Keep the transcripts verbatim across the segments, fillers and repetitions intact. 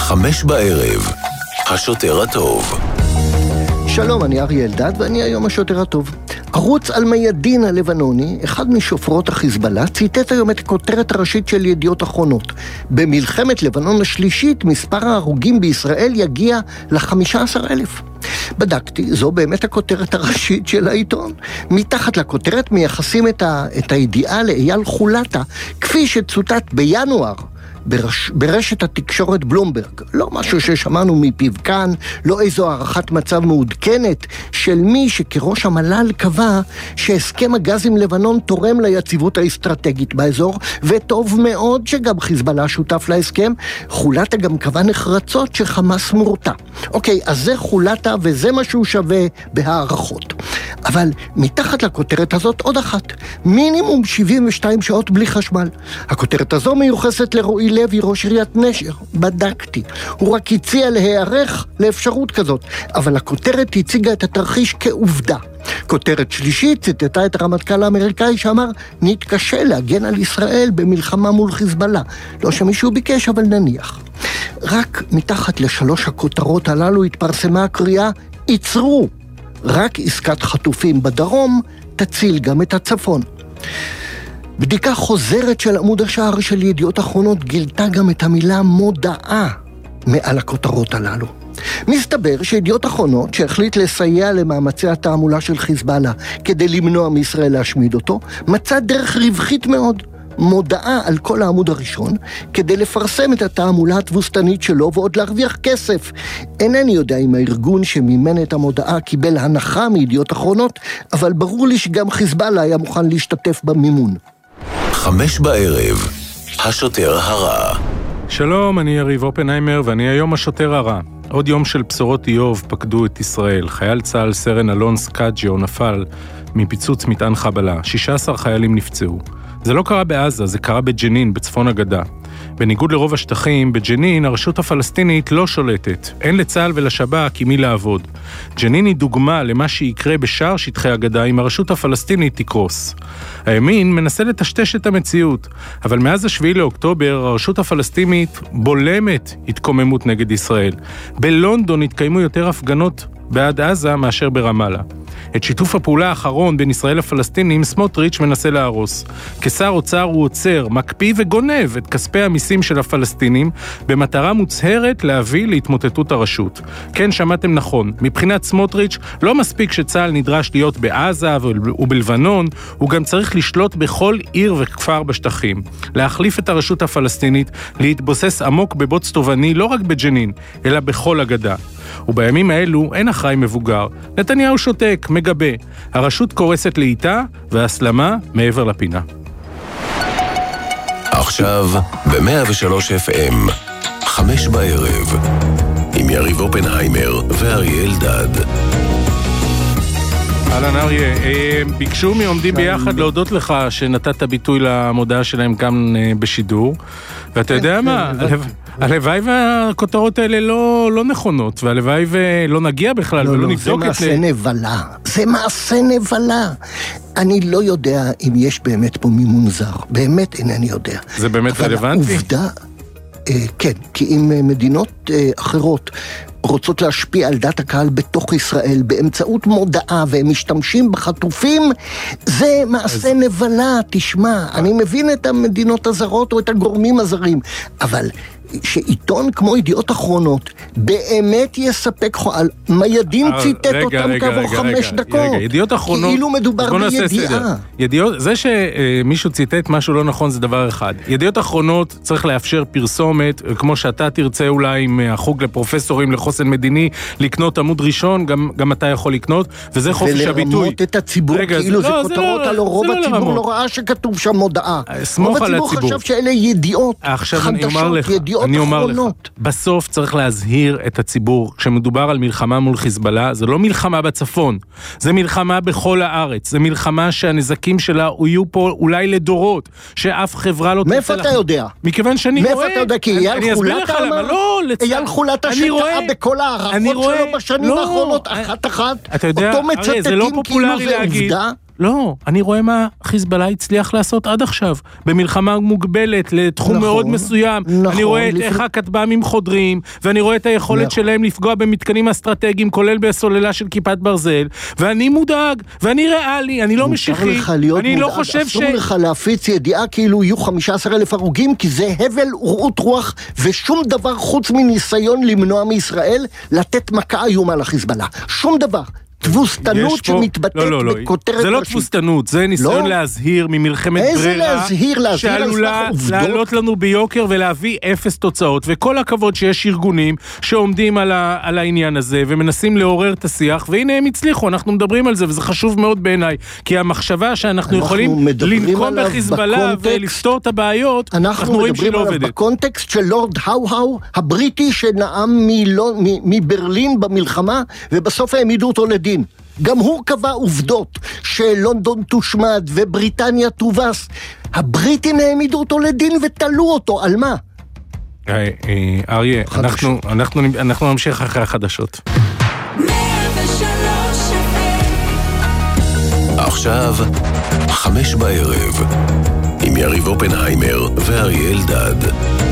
חמש בערב, השוטר הטוב. שלום, אני אריה אלדד ואני היום השוטר הטוב. ערוץ אל-מיאדין הלבנוני, אחד משופרות החיזבאללה, ציטט היום את הכותרת הראשית של ידיעות אחרונות. במלחמת לבנון השלישית, מספר ההרוגים בישראל יגיע ל-חמישה עשר אלף. בדקתי, זו באמת הכותרת הראשית של העיתון. מתחת לכותרת מייחסים את, ה- את הידיעה לאייל חולטה, כפי שצוטט בינואר, ברש... ברשת התקשורת בלומברג. לא משהו ששמענו מפיו כאן, לא איזו הערכת מצב מעודכנת של מי שכראש המל"ל קבע שהסכם הגז עם לבנון תורם ליציבות האסטרטגית באזור, וטוב מאוד שגם חיזבאללה שותף להסכם. חולטה גם קבע נחרצות שחמאס מורתע. אוקיי, אז זה חולטה וזה משהו שווה בהערכות. אבל מתחת לכותרת הזאת עוד אחת. מינימום שבעים ושתיים שעות בלי חשמל. הכותרת הזו מיוחסת לרועי לוי, ראש עיריית נשר. בדקתי. הוא רק הציע להיערך לאפשרות כזאת. אבל הכותרת הציגה את התרחיש כעובדה. כותרת שלישית ציטטה את הרמטכ"ל האמריקאי שאמר, נתקשה להגן על ישראל במלחמה מול חיזבאללה. לא שמישהו ביקש, אבל נניח. רק מתחת לשלוש הכותרות הללו התפרסמה הקריאה, יצרו. רק עסקת חטופים בדרום תציל גם את הצפון. בדיקה חוזרת של עמוד השער של ידיעות אחרונות גילתה גם את המילה מודעה מעל הכותרות הללו. מסתבר שידיעות אחרונות שהחליט לסייע למאמצי התעמולה של חיזבאללה כדי למנוע מישראל להשמיד אותו, מצא דרך רווחית מאוד. מודעה על כל העמוד הראשון, כדי לפרסם את התעמולה התבוסתנית שלו ועוד להרוויח כסף. אינני יודע אם הארגון שמימן את המודעה קיבל הנחה מידיעות אחרונות, אבל ברור לי שגם חיזבאללה היה מוכן להשתתף במימון. חמש בערב, השוטר הרע. שלום, אני יריב אופנהיימר ואני היום השוטר הרע. עוד יום של בשורות איוב פקדו את ישראל. חייל צה"ל סרן אלון סקאג'יו נפל מפיצוץ מטען חבלה. שישה עשר חיילים נפצעו. זה לא קרה בעזה, זה קרה בג'נין, בצפון הגדה. בניגוד לרוב השטחים, בג'נין הרשות הפלסטינית לא שולטת. אין לצה"ל ולשב"כ עם מי לעבוד. ג'נין היא דוגמה למה שיקרה בשאר שטחי הגדה אם הרשות הפלסטינית תקרוס. הימין מנסה לטשטש את המציאות, אבל מאז השביעי לאוקטובר הרשות הפלסטינית בולמת התקוממות נגד ישראל. בלונדון התקיימו יותר הפגנות בעד עזה מאשר ברמאללה. את שיתוף הפעולה האחרון בין ישראל לפלסטינים סמוטריץ' מנסה להרוס. כשר אוצר הוא עוצר, מקפיא וגונב את כספי המיסים של הפלסטינים במטרה מוצהרת להביא להתמוטטות הרשות. כן, שמעתם נכון. מבחינת סמוטריץ' לא מספיק שצה"ל נדרש להיות בעזה ובלבנון, הוא גם צריך לשלוט בכל עיר וכפר בשטחים. להחליף את הרשות הפלסטינית, להתבוסס עמוק בבוץ תובעני לא רק בג'נין, אלא בכל הגדה. ובימים האלו אין אחראי מבוגר. נתניהו שותק, מגבה. הרשות קורסת לאיתה והסלמה מעבר לפינה. עכשיו ב-מאה ושלוש אף אם, חמש בערב, עם יריב אופנהיימר ואריה אלדד. אהלן אריה, ביקשו מעומדים ביחד להודות לך שנתת ביטוי למודעה שלהם גם בשידור, ואתה יודע מה, הלוואי והכותרות האלה לא, לא נכונות, והלוואי ולא נגיע בכלל לא, ולא לא, נבדוק את... זה מעשה נבלה, זה מעשה נבלה. אני לא יודע אם יש באמת פה מימון זר, באמת אינני יודע. זה באמת רלוונטי? אבל העובדה, אה, כן, כי אם מדינות אה, אחרות רוצות להשפיע על דת הקהל בתוך ישראל באמצעות מודעה והם משתמשים בחטופים, זה מעשה אז... נבלה, תשמע. אני מבין את המדינות הזרות או את הגורמים הזרים, אבל שעיתון כמו ידיעות אחרונות באמת יספק חועל. מיאדין ציטט אותם כעבור חמש דקות. רגע, ידיעות אחרונות... כאילו מדובר בידיעה. ידיעות, זה שמישהו ציטט משהו לא נכון זה דבר אחד. ידיעות אחרונות צריך לאפשר פרסומת, כמו שאתה תרצה אולי עם החוג לפרופסורים לחוסן מדיני, לקנות עמוד ראשון, גם, גם אתה יכול לקנות, וזה חופש הביטוי. ולרמות את הציבור, רגע, כאילו זה, זה כותרות, הלא רוב לא הציבור לא ראה שכתוב שם מודעה. סמוך על הציבור. רוב הציבור חשב שאלה ידיעות, חדשות, ידיעות אני אומר לך, בסוף צריך להזהיר את הציבור, כשמדובר על מלחמה מול חיזבאללה, זה לא מלחמה בצפון, זה מלחמה בכל הארץ, זה מלחמה שהנזקים שלה יהיו פה אולי לדורות, שאף חברה לא... מאיפה אתה יודע? מכיוון שאני רואה... מאיפה אתה יודע? כי אייל חולטה אמר? אייל חולטה שטעה בכל הערכות שלו בשנים האחרונות, אחת אחת, אותו מצטטים כאילו זה עובדה. לא, אני רואה מה חיזבאללה הצליח לעשות עד עכשיו, במלחמה מוגבלת לתחום נכון, מאוד מסוים, נכון, אני רואה לפ... איך הכטב"מים חודרים, ואני רואה את היכולת נכון. שלהם לפגוע במתקנים אסטרטגיים, כולל בסוללה של כיפת ברזל, ואני מודאג, ואני ריאלי, אני לא משיחי, אני מודאג, לא חושב אסור ש... אסור לך להפיץ ידיעה כאילו יהיו חמישה עשר אלף הרוגים, כי זה הבל ורעות רוח, ושום דבר חוץ מניסיון למנוע מישראל, לתת מכה איומה לחיזבאללה, שום דבר. תבוסתנות שמתבטאת לא, לא, לא. בכותרת זה לא ראשית. תבוסתנות, זה ניסיון לא? להזהיר ממלחמת איזה ברירה להזהיר, להזהיר שעלולה לעלות לנו ביוקר ולהביא אפס תוצאות, וכל הכבוד שיש ארגונים שעומדים על, ה, על העניין הזה ומנסים לעורר את השיח, והנה הם הצליחו, אנחנו מדברים על זה וזה חשוב מאוד בעיניי, כי המחשבה שאנחנו יכולים לנקום בחיזבאללה ולפתור את הבעיות, אנחנו, אנחנו רואים שהיא לא עובדת. אנחנו מדברים עליו בקונטקסט של לורד האו-האו הבריטי שנאם מברלין במלחמה ובסוף העמידו אותו לדין. גם הוא קבע עובדות שלונדון תושמד ובריטניה תובס. הבריטים העמידו אותו לדין ותלו אותו. על מה? אריה, אנחנו נמשיך אחרי החדשות. עכשיו חמש בערב עם יריב אופנהיימר ואריה אלדד.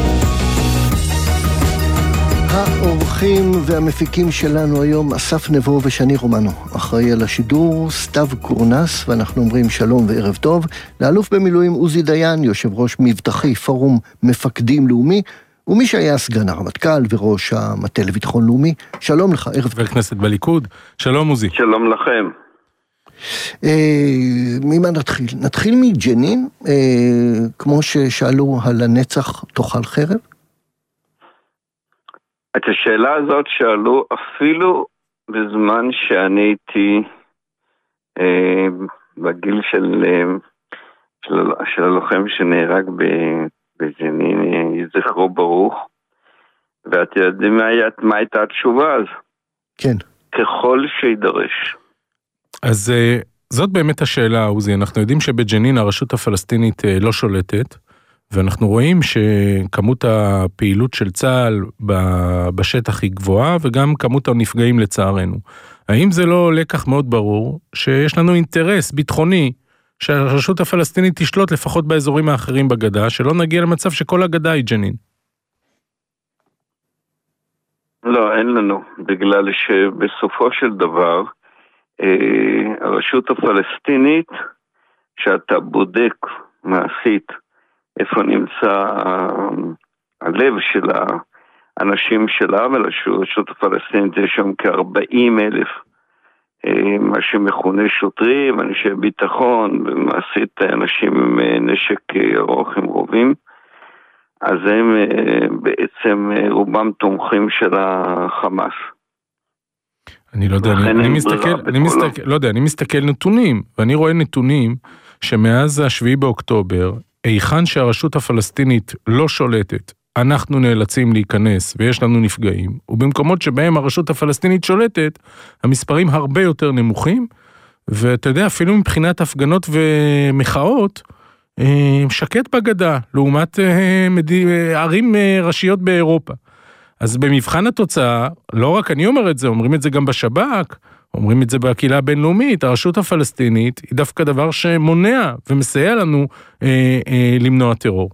האורחים והמפיקים שלנו היום, אסף נבו ושני רומנו. אחראי על השידור, סתיו קורנס, ואנחנו אומרים שלום וערב טוב. לאלוף במילואים עוזי דיין, יושב ראש מבטחי פורום מפקדים לאומי, ומי שהיה סגן הרמטכ"ל וראש המטה לביטחון לאומי. שלום לך, ערב טוב. חבר כנסת בליכוד. שלום עוזי. שלום לכם. ממה נתחיל? נתחיל מג'נין, כמו ששאלו על הנצח תאכל חרב? את השאלה הזאת שאלו אפילו בזמן שאני הייתי אה, בגיל של, אה, של, של הלוחם שנהרג בג'נין, אה, זכרו ברוך, ואת יודעים מה, מה הייתה התשובה אז? כן. ככל שידרש. אז אה, זאת באמת השאלה, עוזי. אנחנו יודעים שבג'נין הרשות הפלסטינית אה, לא שולטת, ואנחנו רואים שכמות הפעילות של צה"ל בשטח היא גבוהה, וגם כמות הנפגעים לצערנו. האם זה לא לקח מאוד ברור, שיש לנו אינטרס ביטחוני, שהרשות הפלסטינית תשלוט לפחות באזורים האחרים בגדה, שלא נגיע למצב שכל הגדה היא ג'נין? לא, אין לנו, בגלל שבסופו של דבר, הרשות הפלסטינית, שאתה בודק מעשית, איפה נמצא הלב של האנשים שלה, ולרשות הפלסטינית יש שם כ-ארבעים אלף, מה שמכונה שוטרים, אנשי ביטחון, ומעשית אנשים עם נשק ארוך עם רובים, אז הם בעצם רובם תומכים של החמאס. אני לא יודע, אני, אני מסתכל, אני מסתכל, לא יודע, אני מסתכל נתונים, ואני רואה נתונים שמאז השביעי באוקטובר, היכן שהרשות הפלסטינית לא שולטת, אנחנו נאלצים להיכנס ויש לנו נפגעים, ובמקומות שבהם הרשות הפלסטינית שולטת, המספרים הרבה יותר נמוכים, ואתה יודע, אפילו מבחינת הפגנות ומחאות, שקט בגדה, לעומת ערים ראשיות באירופה. אז במבחן התוצאה, לא רק אני אומר את זה, אומרים את זה גם בשב"כ, אומרים את זה בקהילה הבינלאומית, הרשות הפלסטינית היא דווקא דבר שמונע ומסייע לנו אה, אה, למנוע טרור.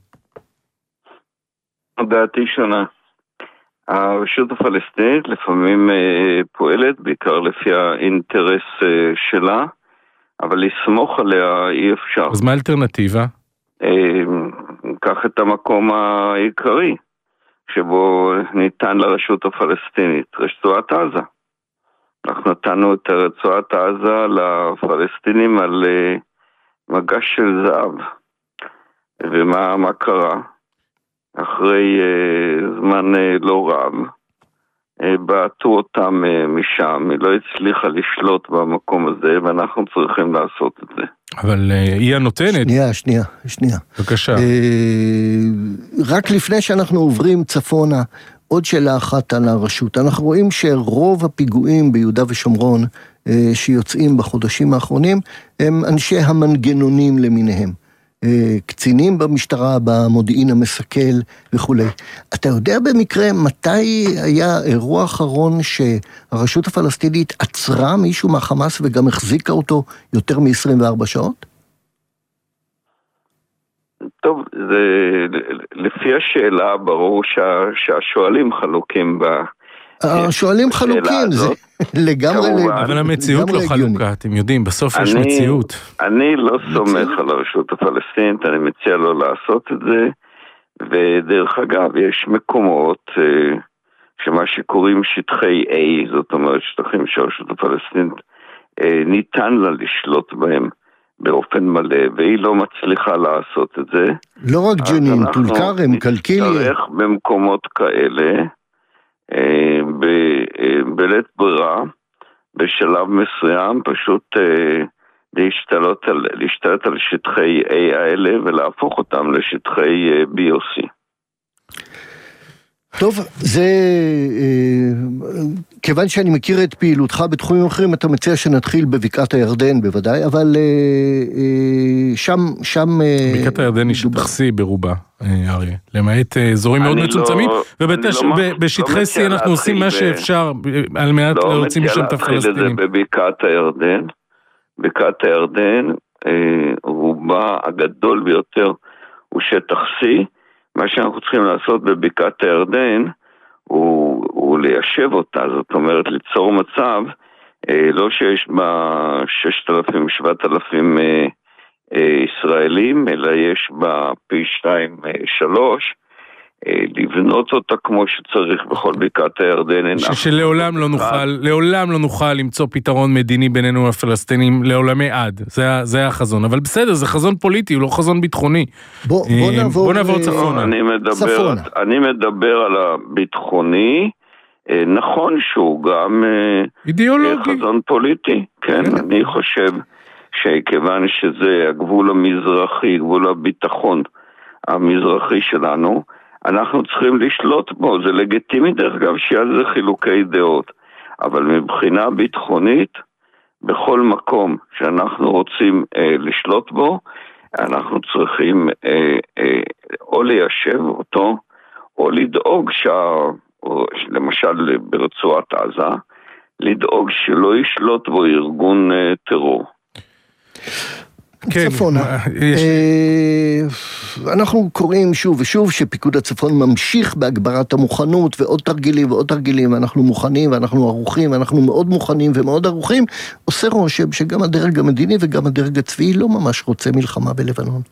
דעתי שונה. הרשות הפלסטינית לפעמים אה, פועלת בעיקר לפי האינטרס אה, שלה, אבל לסמוך עליה אי אפשר. אז מה האלטרנטיבה? אה, קח את המקום העיקרי, שבו ניתן לרשות הפלסטינית, רצועת עזה. אנחנו נתנו את רצועת עזה לפלסטינים על uh, מגש של זהב. ומה מה קרה? אחרי uh, זמן uh, לא רב, uh, בעטו אותם uh, משם, היא לא הצליחה לשלוט במקום הזה, ואנחנו צריכים לעשות את זה. אבל uh, היא הנותנת. שנייה, שנייה, שנייה. בבקשה. Uh, רק לפני שאנחנו עוברים צפונה, עוד שאלה אחת על הרשות. אנחנו רואים שרוב הפיגועים ביהודה ושומרון שיוצאים בחודשים האחרונים הם אנשי המנגנונים למיניהם. קצינים במשטרה, במודיעין המסכל וכו'. אתה יודע במקרה מתי היה אירוע אחרון שהרשות הפלסטינית עצרה מישהו מהחמאס וגם החזיקה אותו יותר מ-עשרים וארבע שעות? טוב, זה, לפי השאלה ברור שה, שהשואלים חלוקים ב... השואלים חלוקים, זה לגמרי... אבל המציאות לא חלוקה, אתם יודעים, בסוף יש מציאות. אני לא סומך על הרשות הפלסטינית, אני מציע לא לעשות את זה, ודרך אגב, יש מקומות שמה שקוראים שטחי A, זאת אומרת שטחים שהרשות הפלסטינית ניתן לה לשלוט בהם באופן מלא, והיא לא מצליחה לעשות את זה. לא רק ג'נין, טול כרם, קלקיליה. נצטרך במקומות כאלה, בלית ברירה, בשלב מסוים, פשוט להשתלט על, להשתלט על שטחי A האלה, ולהפוך אותם לשטחי B או C. טוב, זה, כיוון שאני מכיר את פעילותך בתחומים אחרים, אתה מציע שנתחיל בבקעת הירדן בוודאי, אבל שם... שם בקעת הירדן היא שטח C ברובה, אריה, למעט אזורים מאוד מצומצמים, ובשטחי C אנחנו עושים מה שאפשר, על מנת להוציא משם את הפלסטינים. בבקעת הירדן, בקעת הירדן, רובה הגדול ביותר הוא שטח C, מה שאנחנו צריכים לעשות בבקעת הירדן הוא, הוא ליישב אותה, זאת אומרת ליצור מצב, אה, לא שיש בה ששת אלפים שבעת אלפים אה, אה, ישראלים, אלא יש בה פי שתיים שלוש, אה, לבנות אותה כמו שצריך בכל בקעת הירדן. ש- שלעולם לא נוכל, לעולם לא נוכל למצוא פתרון מדיני בינינו הפלסטינים לעולמי עד, זה, זה החזון, אבל בסדר, זה חזון פוליטי, הוא לא חזון ביטחוני. בוא, בוא נעבור, בוא נעבור צפונה. אני מדבר, צפונה. אני מדבר על הביטחוני, נכון שהוא גם אידיאולוגי. חזון פוליטי, כן, כן. אני חושב שכיוון שזה הגבול המזרחי, גבול הביטחון המזרחי שלנו, אנחנו צריכים לשלוט בו, זה לגיטימי דרך אגב שיהיה זה חילוקי דעות, אבל מבחינה ביטחונית, בכל מקום שאנחנו רוצים אה, לשלוט בו, אנחנו צריכים אה, אה, או ליישב אותו, או לדאוג, שה, או, למשל ברצועת עזה, לדאוג שלא ישלוט בו ארגון אה, טרור. כן, צפונה. יש... אנחנו קוראים שוב ושוב שפיקוד הצפון ממשיך בהגברת המוכנות ועוד תרגילים ועוד תרגילים, אנחנו מוכנים ואנחנו ערוכים, אנחנו מאוד מוכנים ומאוד ערוכים, עושה רושם שגם הדרג המדיני וגם הדרג הצבאי לא ממש רוצה מלחמה בלבנון.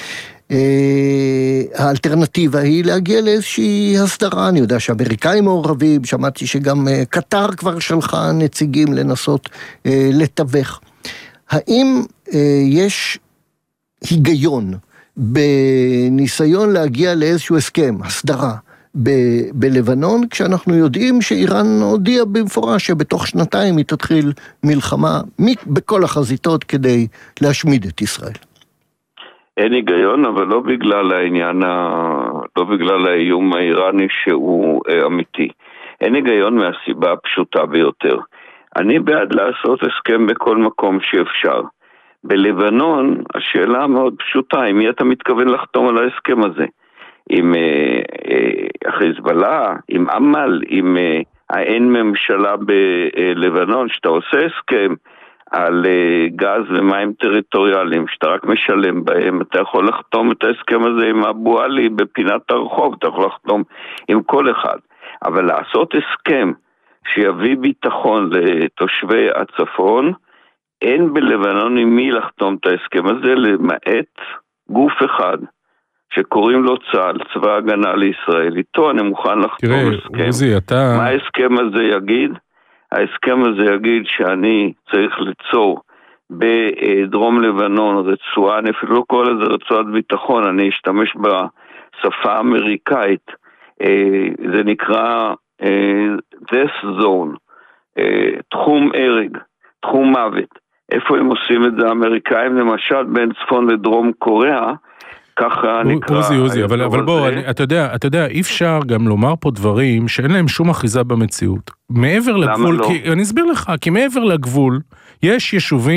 האלטרנטיבה היא להגיע לאיזושהי הסדרה, אני יודע שאמריקאים מעורבים, שמעתי שגם קטר כבר שלחה נציגים לנסות לתווך. האם אה, יש היגיון בניסיון להגיע לאיזשהו הסכם, הסדרה, ב- בלבנון, כשאנחנו יודעים שאיראן הודיעה במפורש שבתוך שנתיים היא תתחיל מלחמה בכל החזיתות כדי להשמיד את ישראל? אין היגיון, אבל לא בגלל העניין, ה... לא בגלל האיום האיראני שהוא אה, אמיתי. אין היגיון מהסיבה הפשוטה ביותר. אני בעד לעשות הסכם בכל מקום שאפשר. בלבנון, השאלה מאוד פשוטה, עם מי אתה מתכוון לחתום על ההסכם הזה? עם אה, אה, החיזבאללה, עם אמל, עם אה, האין ממשלה בלבנון, שאתה עושה הסכם על אה, גז ומים טריטוריאליים, שאתה רק משלם בהם, אתה יכול לחתום את ההסכם הזה עם אבו עלי בפינת הרחוב, אתה יכול לחתום עם כל אחד. אבל לעשות הסכם שיביא ביטחון לתושבי הצפון, אין בלבנון עם מי לחתום את ההסכם הזה, למעט גוף אחד, שקוראים לו צה"ל, צבא הגנה לישראל. איתו אני מוכן לחתום הסכם. תראה, עוזי, אתה... מה ההסכם הזה יגיד? ההסכם הזה יגיד שאני צריך ליצור בדרום לבנון רצועה, אני אפילו לא קורא לזה רצועת ביטחון, אני אשתמש בשפה האמריקאית, זה נקרא death zone, תחום הרג, תחום מוות. איפה הם עושים את זה? האמריקאים למשל בין צפון לדרום קוריאה, ככה נקרא... עוזי, עוזי, אבל, אבל בוא, אני, אתה יודע, אתה יודע, אי אפשר גם לומר פה דברים שאין להם שום אחיזה במציאות. מעבר לגבול, לא? כי, אני אסביר לך, כי מעבר לגבול, יש יישובים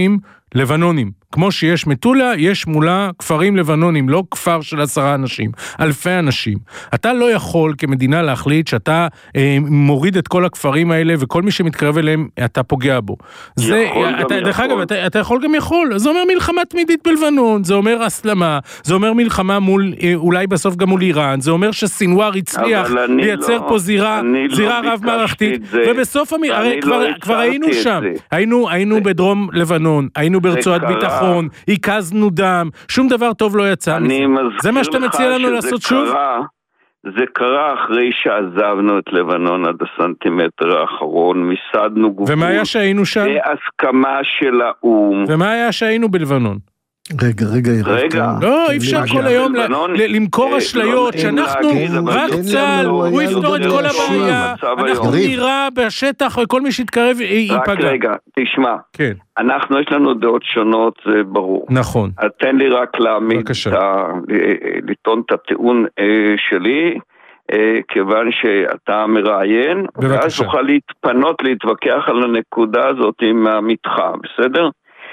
לבנונים. כמו שיש מטולה, יש מולה כפרים לבנונים, לא כפר של עשרה אנשים, אלפי אנשים. אתה לא יכול כמדינה להחליט שאתה אה, מוריד את כל הכפרים האלה, וכל מי שמתקרב אליהם, אתה פוגע בו. זה, אתה, דרך אגב, אתה, אתה יכול גם יכול. זה אומר מלחמה תמידית בלבנון, זה אומר הסלמה, זה אומר מלחמה מול, אולי בסוף גם מול איראן, זה אומר שסינואר הצליח לייצר לא, פה זירה, זירה לא רב מערכתית, ובסוף המ... הרי כבר, לא כבר היינו שם, היינו, היינו זה... בדרום לבנון, היינו ברצועת ביטחון, עיקזנו דם, שום דבר טוב לא יצא מזה. זה מה שאתה מציע לנו לעשות שוב? זה קרה אחרי שעזבנו את לבנון עד הסנטימטר האחרון, מיסדנו גבול. ומה היה שהיינו שם? בהסכמה של האום. ומה היה שהיינו בלבנון? רגע, רגע, רגע. לא, אי אפשר כל היום למכור אשליות שאנחנו רק צה"ל, הוא יפתור את כל הבעיה, אנחנו נראה בשטח וכל מי שיתקרב ייפגע. רק רגע, תשמע, אנחנו יש לנו דעות שונות, זה ברור. נכון. תן לי רק להעמיד, לטעון את הטיעון שלי, כיוון שאתה מראיין, ואז תוכל להתפנות, להתווכח על הנקודה הזאת עם המתחה, בסדר?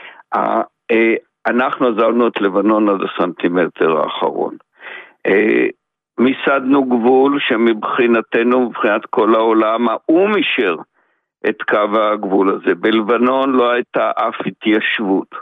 אנחנו עזבנו את לבנון עד הסנטימטר האחרון. מיסדנו גבול שמבחינתנו, מבחינת כל העולם, האום אישר את קו הגבול הזה. בלבנון לא הייתה אף התיישבות.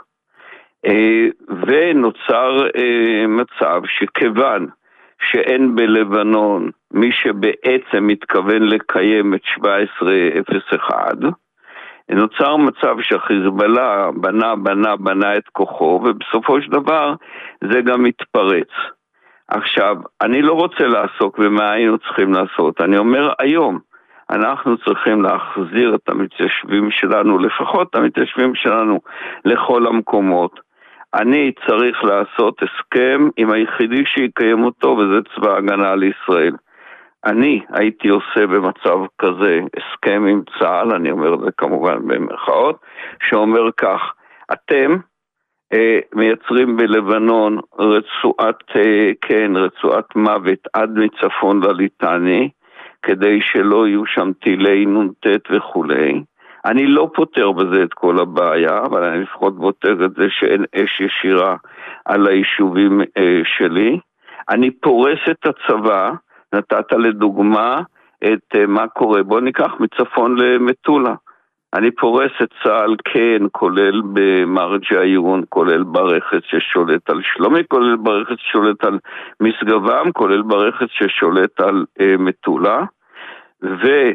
ונוצר מצב שכיוון שאין בלבנון מי שבעצם מתכוון לקיים את שבע עשרה אפס אחת, נוצר מצב שהחיזבאללה בנה, בנה, בנה את כוחו, ובסופו של דבר זה גם מתפרץ. עכשיו, אני לא רוצה לעסוק במה היינו צריכים לעשות. אני אומר היום, אנחנו צריכים להחזיר את המתיישבים שלנו, לפחות את המתיישבים שלנו לכל המקומות. אני צריך לעשות הסכם עם היחידי שיקיים אותו, וזה צבא הגנה לישראל. אני הייתי עושה במצב כזה הסכם עם צה"ל, אני אומר זה כמובן במרכאות, שאומר כך, אתם אה, מייצרים בלבנון רצועת, אה, כן, רצועת מוות עד מצפון לליטני, כדי שלא יהיו שם טילי נונטט וכו'. אני לא פותר בזה את כל הבעיה, אבל אני לפחות פותר את זה שאין אש ישירה על היישובים אה, שלי. אני פורס את הצבא, נתת לדוגמה את uh, מה קורה, בוא ניקח מצפון למטולה. אני פורס את צה"ל, כן, כולל במרג'י העירון, כולל ברכס ששולט על שלומי, כולל ברכס ששולט על מסגבם, כולל ברכס ששולט על uh, מטולה, ואורס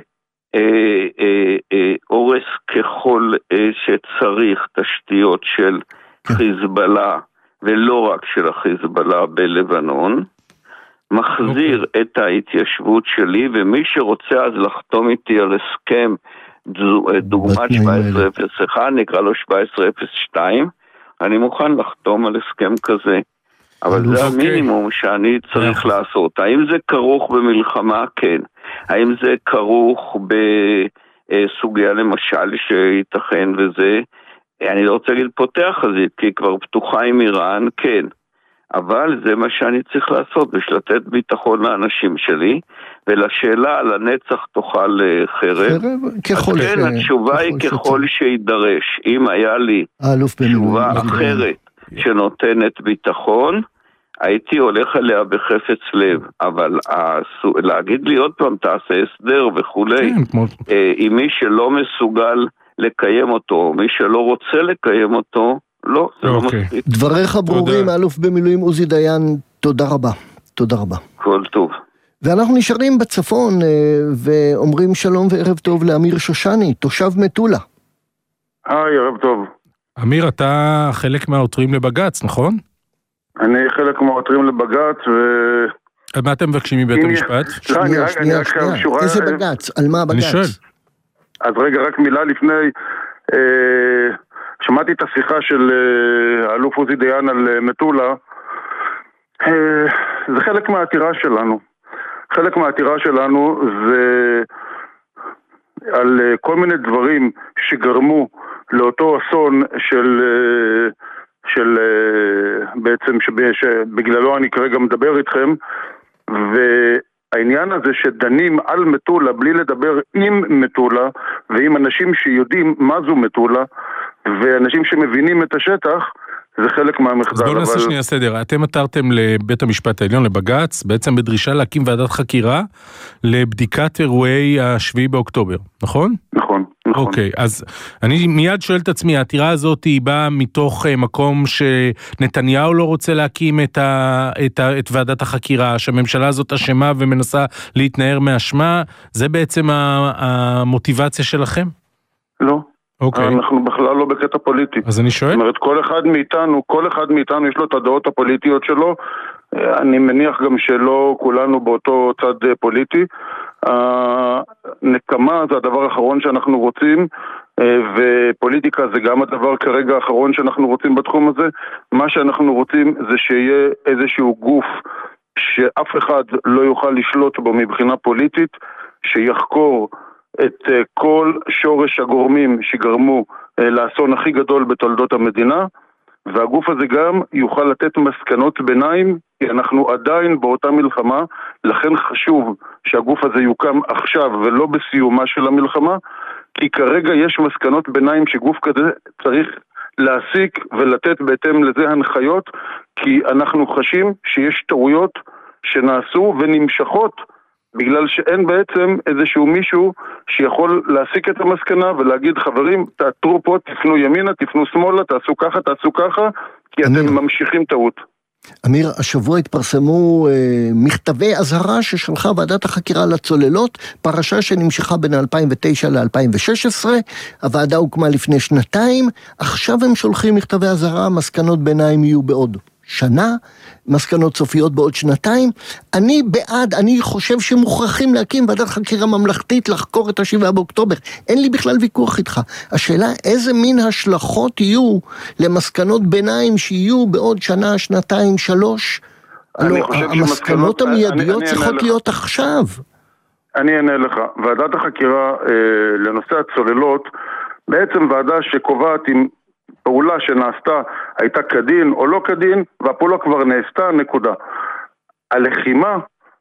uh, uh, uh, ככל uh, שצריך תשתיות של חיזבאללה, ולא רק של החיזבאללה בלבנון, מחזיר okay. את ההתיישבות שלי, ומי שרוצה אז לחתום איתי על הסכם דוגמת שבע עשרה אפס אחת, נקרא לו שבע עשרה אפס שתיים, אני מוכן לחתום על הסכם כזה. אבל זה okay. המינימום שאני צריך yeah. לעשות. האם זה כרוך במלחמה? כן. האם זה כרוך בסוגיה למשל שייתכן וזה? אני לא רוצה להגיד פותח חזית, כי כבר פתוחה עם איראן, כן. אבל זה מה שאני צריך לעשות, בשלטת ביטחון לאנשים שלי, ולשאלה על הנצח תאכל חרב. ככל כן, התשובה היא ככל שידרש. אם היה לי תשובה אחרת שנותנת ביטחון, הייתי הולך עליה בחפץ לב, אבל להגיד לי עוד פעם, תעשה הסדר וכולי, עם מי שלא מסוגל לקיים אותו, מי שלא רוצה לקיים אותו, לא, זה לא מספיק. דבריך ברורים, אלוף במילואים עוזי דיין, תודה רבה. תודה רבה. כל טוב. ואנחנו נשארים בצפון ואומרים שלום וערב טוב לאמיר שושני, תושב מטולה. היי, ערב טוב. אמיר, אתה חלק מהעותרים לבגץ, נכון? אני חלק מהעותרים לבגץ ו... על מה אתם מבקשים מבית המשפט? שנייה, שנייה, שנייה. איזה בגץ? על מה הבגץ? אני שואל. אז רגע, רק מילה לפני... שמעתי את השיחה של אלוף עוזי דיין על מטולה. זה חלק מהעתירה שלנו. חלק מהעתירה שלנו זה על כל מיני דברים שגרמו לאותו אסון של, של בעצם שבגללו אני כרגע מדבר איתכם, והעניין הזה שדנים על מטולה בלי לדבר עם מטולה ועם אנשים שיודעים מה זו מטולה, ואנשים שמבינים את השטח, זה חלק מהמחדל. אז בואו נעשה אבל... שנייה סדר. אתם עתרתם לבית המשפט העליון, לבג"ץ, בעצם בדרישה להקים ועדת חקירה לבדיקת אירועי השביעי באוקטובר, נכון? נכון, נכון. אוקיי, אז אני מיד שואל את עצמי, העתירה הזאת היא באה מתוך מקום שנתניהו לא רוצה להקים את, ה... את, ה... את ועדת החקירה, שהממשלה הזאת אשמה ומנסה להתנער מאשמה, זה בעצם המוטיבציה שלכם? לא. אוקיי. אנחנו בכלל לא בקטע פוליטי. אז אני שואל? זאת אומרת, כל אחד מאיתנו, כל אחד מאיתנו יש לו את הדעות הפוליטיות שלו, אני מניח גם שלא כולנו באותו צד פוליטי. הנקמה זה הדבר האחרון שאנחנו רוצים, ופוליטיקה זה גם הדבר כרגע האחרון שאנחנו רוצים בתחום הזה. מה שאנחנו רוצים זה שיהיה איזשהו גוף שאף אחד לא יוכל לשלוט בו מבחינה פוליטית, שיחקור את כל שורש הגורמים שגרמו לאסון הכי גדול בתולדות המדינה, והגוף הזה גם יוכל לתת מסקנות ביניים, כי אנחנו עדיין באותה מלחמה, לכן חשוב שהגוף הזה יוקם עכשיו ולא בסיומה של המלחמה, כי כרגע יש מסקנות ביניים שגוף כזה צריך להסיק ולתת בהתאם לזה הנחיות, כי אנחנו חשים שיש טעויות שנעשו ונמשכות, בגלל שאין בעצם איזשהו מישהו שיכול להסיק את המסקנה ולהגיד, חברים, תעתרו פה, תפנו ימינה, תפנו שמאלה, תעשו ככה, תעשו ככה, כי אמיר, אתם ממשיכים טעות. אמיר, השבוע התפרסמו אה, מכתבי אזהרה ששלחה ועדת החקירה לצוללות, פרשה שנמשכה בין אלפיים ותשע ל-אלפיים ושש עשרה, הוועדה הוקמה לפני שנתיים, עכשיו הם שולחים מכתבי אזהרה, מסקנות ביניים יהיו בעוד שנה, מסקנות סופיות בעוד שנתיים. אני בעד, אני חושב שמוכרחים להקים ועדת חקירה ממלכתית לחקור את השבעה באוקטובר. אין לי בכלל ויכוח איתך. השאלה איזה מין השלכות יהיו למסקנות ביניים שיהיו בעוד שנה, שנתיים, שלוש. הלוא, המסקנות המיידיות צריכות להיות עכשיו. אני אענה לך. ועדת החקירה אה, לנושא הצוללות, בעצם ועדה שקובעת עם פעולה שנעשתה הייתה כדין או לא כדין, והפעולה כבר נעשתה, נקודה. הלחימה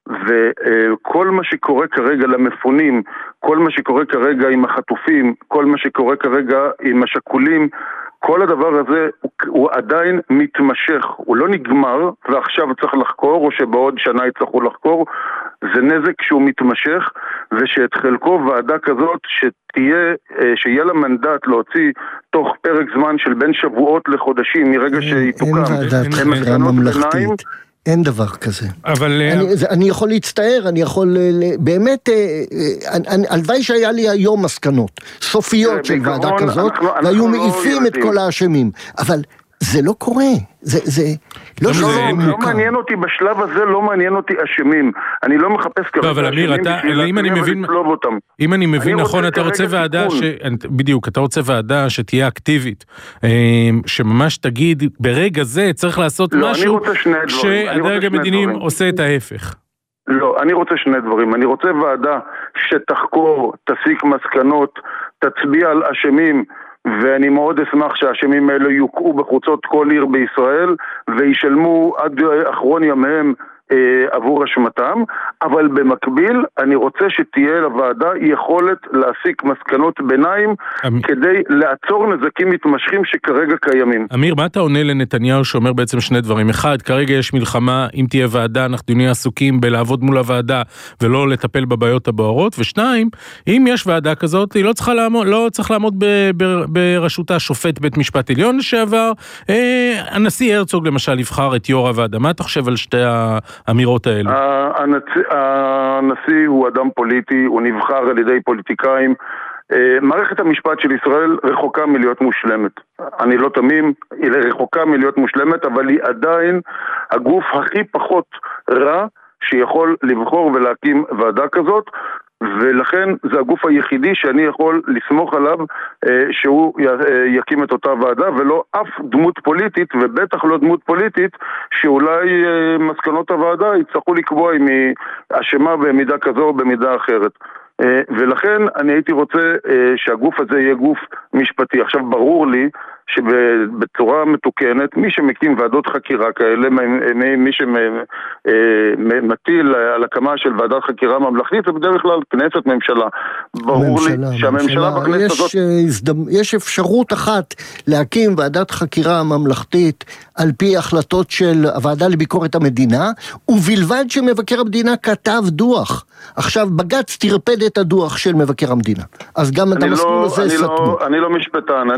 וכל מה שקורה כרגע למפונים, כל מה שקורה כרגע עם החטופים, כל מה שקורה כרגע עם השכולים, כל הדבר הזה הוא, הוא עדיין מתמשך, הוא לא נגמר ועכשיו צריך לחקור או שבעוד שנה יצטרכו לחקור, זה נזק שהוא מתמשך, ושאת חלקו ועדה כזאת שתהיה, שיהיה לה מנדט להוציא תוך פרק זמן של בין שבועות לחודשים מרגע שהיא תוקם. אין ועדת חקירה ממלכתית. אין דבר כזה. אבל אני, אני יכול להצטער, אני יכול באמת, הלוואי שהיה לי היום מסקנות סופיות של ועדה כזאת, והיו מעיפים את כל האשמים. אבל זה לא קורה. זה, זה לא לא, לא, לא מעניין אותי בשלב הזה, לא מעניין אותי אשמים. אני לא מחפש כרגע אבל אמיר, אתה, אם אני מבין, אם אני מבין נכון, אתה רוצה ועדה ש... בדיוק, אתה רוצה ועדה שתהיה אקטיבית, שממש תגיד, ברגע זה צריך לעשות משהו שהדרג המדיני עושה את ההפך. לא, אני רוצה שני דברים. אני רוצה ועדה שתחקור, תסיק מסקנות, תצביע על אשמים, ואני מאוד אשמח שהאשמים האלה יוקעו בחוצות כל עיר בישראל וישלמו עד אחרון ימיהם אה, עבור אשמתם, אבל במקביל אני רוצה שתהיה לוועדה יכולת להסיק מסקנות ביניים אמ... כדי לעצור נזקים מתמשכים שכרגע קיימים. אמיר, מה אתה עונה לנתניהו שאומר בעצם שני דברים? אחד, כרגע יש מלחמה, אם תהיה ועדה אנחנו נהיה עסוקים בלעבוד מול הוועדה ולא לטפל בבעיות הבוערות, ושניים, אם יש ועדה כזאת, היא לא צריכה לעמוד, לא צריך לעמוד ב, ב, ברשותה שופט בית משפט עליון לשעבר, אה, הנשיא הרצוג למשל יבחר את יו"ר הוועדה. מה אתה חושב על שתי האמירות האלו? הנשיא הוא אדם פוליטי, הוא נבחר על ידי פוליטיקאים. מערכת המשפט של ישראל רחוקה מלהיות מושלמת. אני לא תמים, היא רחוקה מלהיות מושלמת, אבל היא עדיין הגוף הכי פחות רע שיכול לבחור ולהקים ועדה כזאת, ולכן זה הגוף היחידי שאני יכול לסמוך עליו שהוא יקים את אותה ועדה, ולא אף דמות פוליטית, ובטח לא דמות פוליטית שאולי מסקנות הוועדה יצטרכו לקבוע אם היא אשמה במידה כזו או במידה אחרת. ולכן אני הייתי רוצה שהגוף הזה יהיה גוף משפטי. עכשיו ברור לי שבצורה מתוקנת, מי שמקים ועדות חקירה כאלה, מי שמטיל על הקמה של ועדת חקירה ממלכתית, זה בדרך כלל כנסת, ממשלה. ברור לי שהממשלה בכנסת הזאת... יש אפשרות אחת להקים ועדת חקירה ממלכתית על פי החלטות של הוועדה לביקורת המדינה, ובלבד שמבקר המדינה כתב דוח. עכשיו בג"ץ תרפד את הדוח של מבקר המדינה. אז גם את המסלול הזה סתמו. אני לא משפטן,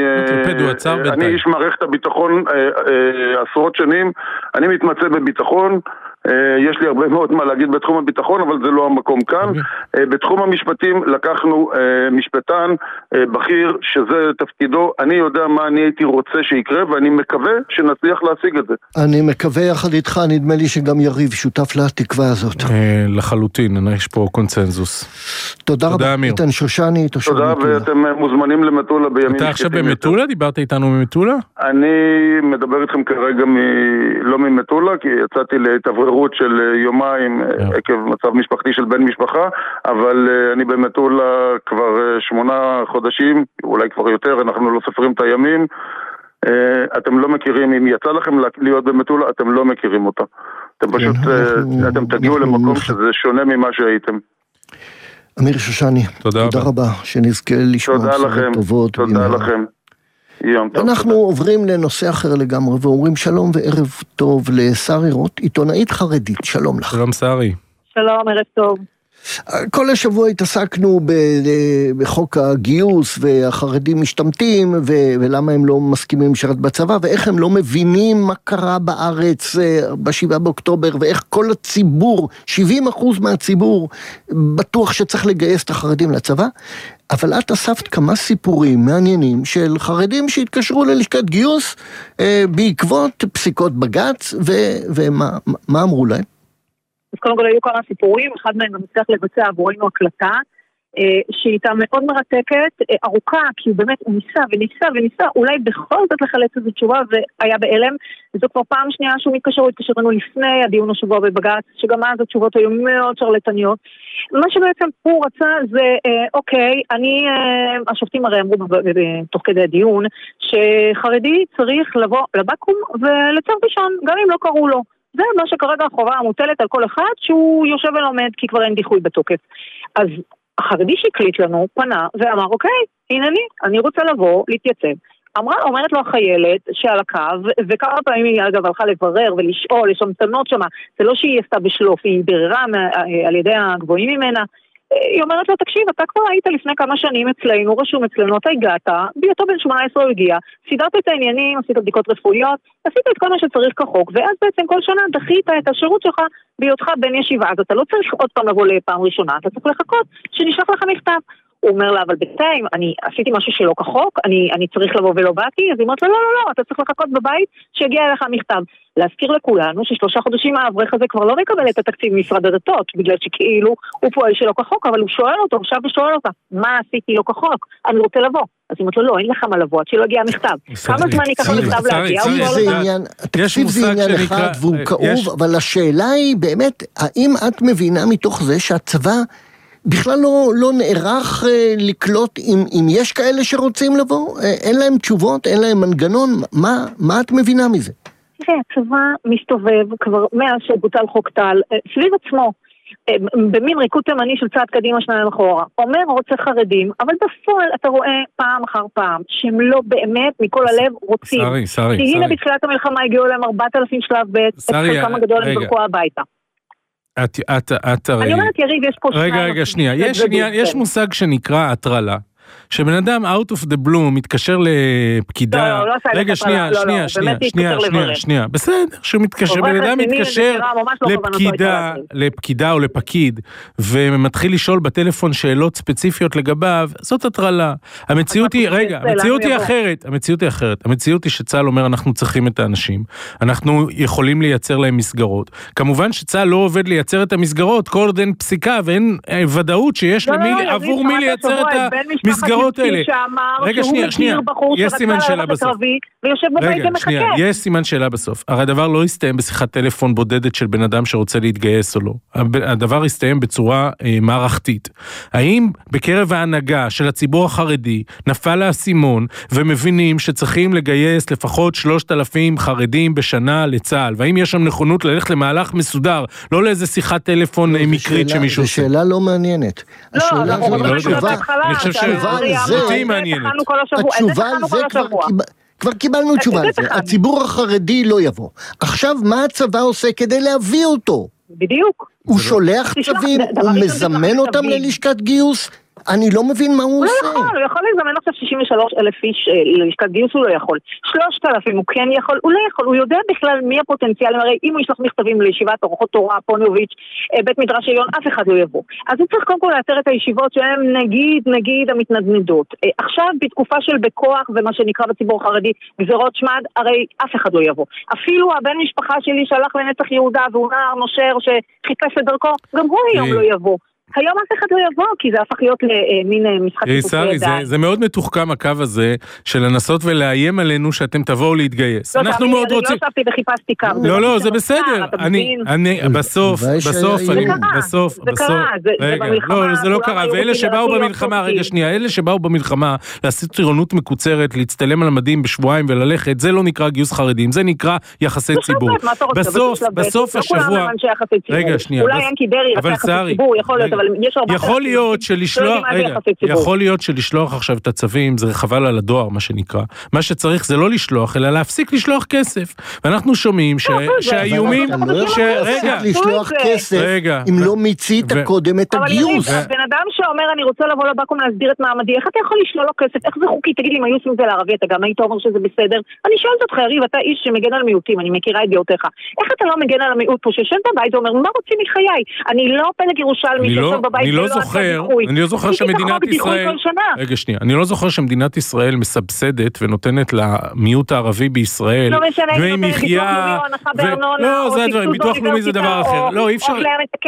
אני איש מערכת הביטחון עשרות שנים, אני מתמצא בביטחון, יש לי הרבה מאוד מה להגיד בתחום הביטחון, אבל זה לא המקום כאן. בתחום המשפטים לקחנו משפטן בכיר שזה תפקידו, אני יודע מה אני הייתי רוצה שיקרה, ואני מקווה שנצליח להשיג את זה. אני מקווה יחד איתך, נדמה לי שגם יריב שותף לתקווה הזאת. לחלוטין, יש פה קונצנזוס. תודה רבה, איתן שושני, תושב מטולה. תודה, ואתם מוזמנים למטולה בימים... אתה עכשיו במטולה? דיברת איתנו ממטולה? אני מדבר איתכם כרגע לא ממטולה, כי יצאתי להתעבררות של יומיים עקב מצב משפחתי של בן משפחה, אבל אני במטולה כבר שמונה חודשים, אולי כבר יותר, אנחנו לא סופרים את הימים. אתם לא מכירים, אם יצא לכם להיות במטולה, אתם לא מכירים אותה. אתם פשוט, אתם תגיעו למקום שזה שונה ממה שהייתם. אמיר שושני, תודה רבה, שנזכה לשמוע בשורות טובות. תודה לכם. אנחנו עוברים לנושא אחר לגמרי, ואומרים שלום וערב טוב לשרי רוט, עיתונאית חרדית. שלום לך. שלום שרי. שלום, ערב טוב. כל השבוע התעסקנו בחוק הגיוס, והחרדים משתמטים, ולמה הם לא מסכימים לשרת בצבא, ואיך הם לא מבינים מה קרה בארץ בשבעה באוקטובר, ואיך כל הציבור, שבעים אחוז מהציבור, בטוח שצריך לגייס את החרדים לצבא. אבל את אספת כמה סיפורים מעניינים של חרדים שהתקשרו ללשכת גיוס בעקבות פסיקות בג"ץ, ומה אמרו להם? אז קודם כל היו כמה סיפורים, אחד מהם גם הצליח לבצע עבורנו הקלטה, שהייתה מאוד מרתקת, ארוכה, כי הוא באמת הוא ניסה וניסה וניסה, אולי בכל זאת לחלץ איזו תשובה, והיה באלם, וזו כבר פעם שנייה שהוא מתקשר, הוא התקשר לנו לפני הדיון השבוע בבג"ץ, שגם אז התשובות היו מאוד שרלטניות. מה שבעצם הוא רצה זה, אוקיי, אני, השופטים הרי אמרו תוך כדי הדיון, שחרדי צריך לבוא לבקו"ם ולצר ראשון, גם אם לא קראו לו. זה מה שכרגע החובה המוטלת על כל אחד שהוא יושב ולומד כי כבר אין דיחוי בתוקף. אז החרדי שהקליט לנו פנה ואמר אוקיי, הנה אני, אני רוצה לבוא, להתייצב. אמרה, אומרת לו החיילת שעל הקו, וכמה פעמים היא אגב הלכה לברר ולשאול, יש המתנות שמה, זה לא שהיא עשתה בשלוף, היא בררה על ידי הגבוהים ממנה, היא אומרת לו, תקשיב, אתה כבר היית לפני כמה שנים אצלנו, רשום אצלנו, אתה הגעת, בהיותו בן שמונה עשרה הוא הגיע, סידרת את העניינים, עשית בדיקות רפואיות, עשית את כל מה שצריך כחוק, ואז בעצם כל שנה דחית את השירות שלך בהיותך בן ישיבה, אז אתה לא צריך עוד פעם לבוא לפעם ראשונה, אתה צריך לחכות שנשלח לך מכתב. הוא אומר לה, אבל בינתיים, אני עשיתי משהו שלא כחוק, אני, אני צריך לבוא ולא באתי, אז היא אומרת לו, לא, לא, לא, אתה צריך לחכות בבית שיגיע אליך מכתב. להזכיר לכולנו ששלושה חודשים האברך הזה כבר לא מקבל את התקציב ממשרד הדתות, בגלל שכאילו הוא פועל שלא כחוק, אבל הוא שואל אותו, עכשיו ושואל אותה, מה עשיתי לא כחוק? אני רוצה לבוא. אז היא אומרת לו, לא, אין לך מה לבוא, עד שלא הגיע המכתב. כמה זמן ייקח המכתב להגיע? התקציב זה עניין אחד והוא כאוב, אבל השאלה היא באמת, האם את מבינה מתוך זה שהצבא בכלל לא, לא נערך אה, לקלוט אם, אם יש כאלה שרוצים לבוא, אה, אין להם תשובות, אין להם מנגנון, מה, מה את מבינה מזה? תראה, הצבא מסתובב כבר מאז שבוטל חוק טל, אה, סביב עצמו, אה, במין ריקוד תימני של צעד קדימה שניים אחורה, אומר רוצה חרדים, אבל בפועל אתה רואה פעם אחר פעם, שהם לא באמת מכל הלב רוצים. סרי, סרי, כי הנה בתחילת המלחמה הגיעו להם ארבעת אלפים שלב ב', את חלקם הגדול הם ברקו הביתה. את, את, את הרי... אני אומרת, יריב, יש פה שניים... רגע, רגע, שנייה. יש, עניין, יש מושג שנקרא הטרלה, שבן אדם out of the blue מתקשר לפקידה... לא, לא, לא עושה רגע, שנייה, לא, שנייה, לא, שנייה, באמת שנייה, שנייה, שנייה. בסדר, שהוא מתקשר, בן אדם מתקשר לפקידה, לפקידה או לפקיד, ומתחיל לשאול בטלפון שאלות ספציפיות לגביו, זאת הטרלה. המציאות היא, רגע, המציאות היא אחרת, המציאות היא אחרת. המציאות היא שצה"ל אומר, אנחנו צריכים את האנשים, אנחנו יכולים לייצר להם מסגרות. כמובן שצה"ל לא עובד לייצר את המסגרות, כל עוד אין פסיקה ואין ודאות שיש למי, עבור מי לייצר את המסגרות האלה. רגע, שנייה, שנייה, יש סימן שאלה בסוף. רגע, שנייה, יש סימן שאלה בסוף. הרי הדבר לא יסתיים בשיחת טלפון בודדת של בן אדם שרוצה להתגייס או לא. הדבר יסתיים בצורה מערכתית. האם בקרב ההנהגה של הציבור החרדי נפל האסימון ומבינים שצריכים לגייס לפחות שלושת אלפים חרדים בשנה לצה"ל? והאם יש שם נכונות ללכת למהלך מסודר, לא לאיזה שיחת טלפון מקרית שמישהו עושה? זו שאלה לא מעניינת. לא, אנחנו רוצים להתחלה. אני חושב שאותי מעניינת. התשובה על זה כבר קיבלנו תשובה על זה. הציבור החרדי לא יבוא. עכשיו מה הצבא עושה כדי להביא אותו? בדיוק. הוא שולח צווים, הוא מזמן אותם ללשכת גיוס? אני לא מבין מה הוא עושה. הוא לא יכול, הוא יכול לזמן עכשיו שישים ושלושה אלף איש ללשכת גיוס, הוא לא יכול. שלושת אלפים הוא כן יכול, הוא לא יכול, הוא יודע בכלל מי הפוטנציאל, הרי אם הוא ישלח מכתבים לישיבת אורחות תורה, פוניוביץ', בית מדרש עליון, אף אחד לא יבוא. אז הוא צריך קודם כל לאתר את הישיבות שהן נגיד, נגיד המתנדנדות. עכשיו בתקופה של בכוח ומה שנקרא בציבור החרדי, גזרות שמד, הרי אף אחד לא יבוא. אפילו הבן משפחה שלי שהלך לנצח יהודה והוא נער נושר שחיפש את דרכו, גם הוא היום לא יבוא. היום אף אחד לא יבוא, כי זה הפך להיות למין משחק טיפוסי ידיים. זה מאוד מתוחכם הקו הזה, של לנסות ולאיים עלינו שאתם תבואו להתגייס. אנחנו מאוד רוצים... אני לא שבתי וחיפשתי קו. לא, לא, זה בסדר. אני, בסוף, בסוף, בסוף, בסוף, רגע, לא, זה לא קרה. ואלה שבאו במלחמה, רגע שנייה, אלה שבאו במלחמה, לעשות טירונות מקוצרת, להצטלם על המדים בשבועיים וללכת, זה לא נקרא גיוס חרדים, זה נקרא יחסי ציבור. בסוף, בסוף השבוע... רגע, שנייה. אולי אין כדרי, יכול להיות שלשלוח, רגע, יכול להיות שלשלוח עכשיו את הצווים, זה חבל על הדואר, מה שנקרא. מה שצריך זה לא לשלוח, אלא להפסיק לשלוח כסף. ואנחנו שומעים שהאיומים, רגע, לשלוח כסף, אם לא מיצית קודם את הגיוס. אבל בן אדם שאומר, אני רוצה לבוא לבקום להסדיר את מעמדי, איך אתה יכול לשלול לו כסף? איך זה חוקי? תגיד לי, אם היו עושים זה לערבי, אתה גם היית אומר שזה בסדר? אני שואלת אותך, יריב, אתה איש שמגן על מיעוטים, אני מכירה את דעותיך. איך אתה לא מגן על המיעוט פה, שיושב בבית ואומר, מה רוצים מחיי? אני לא פלג ירושלמי אני לא זוכר, אני לא זוכר שמדינת ישראל, רגע שנייה, אני לא זוכר שמדינת ישראל מסבסדת ונותנת למיעוט הערבי בישראל, דמי מחיה, לא, זה הדברים, ביטוח לאומי זה דבר אחר, לא, אי אפשר,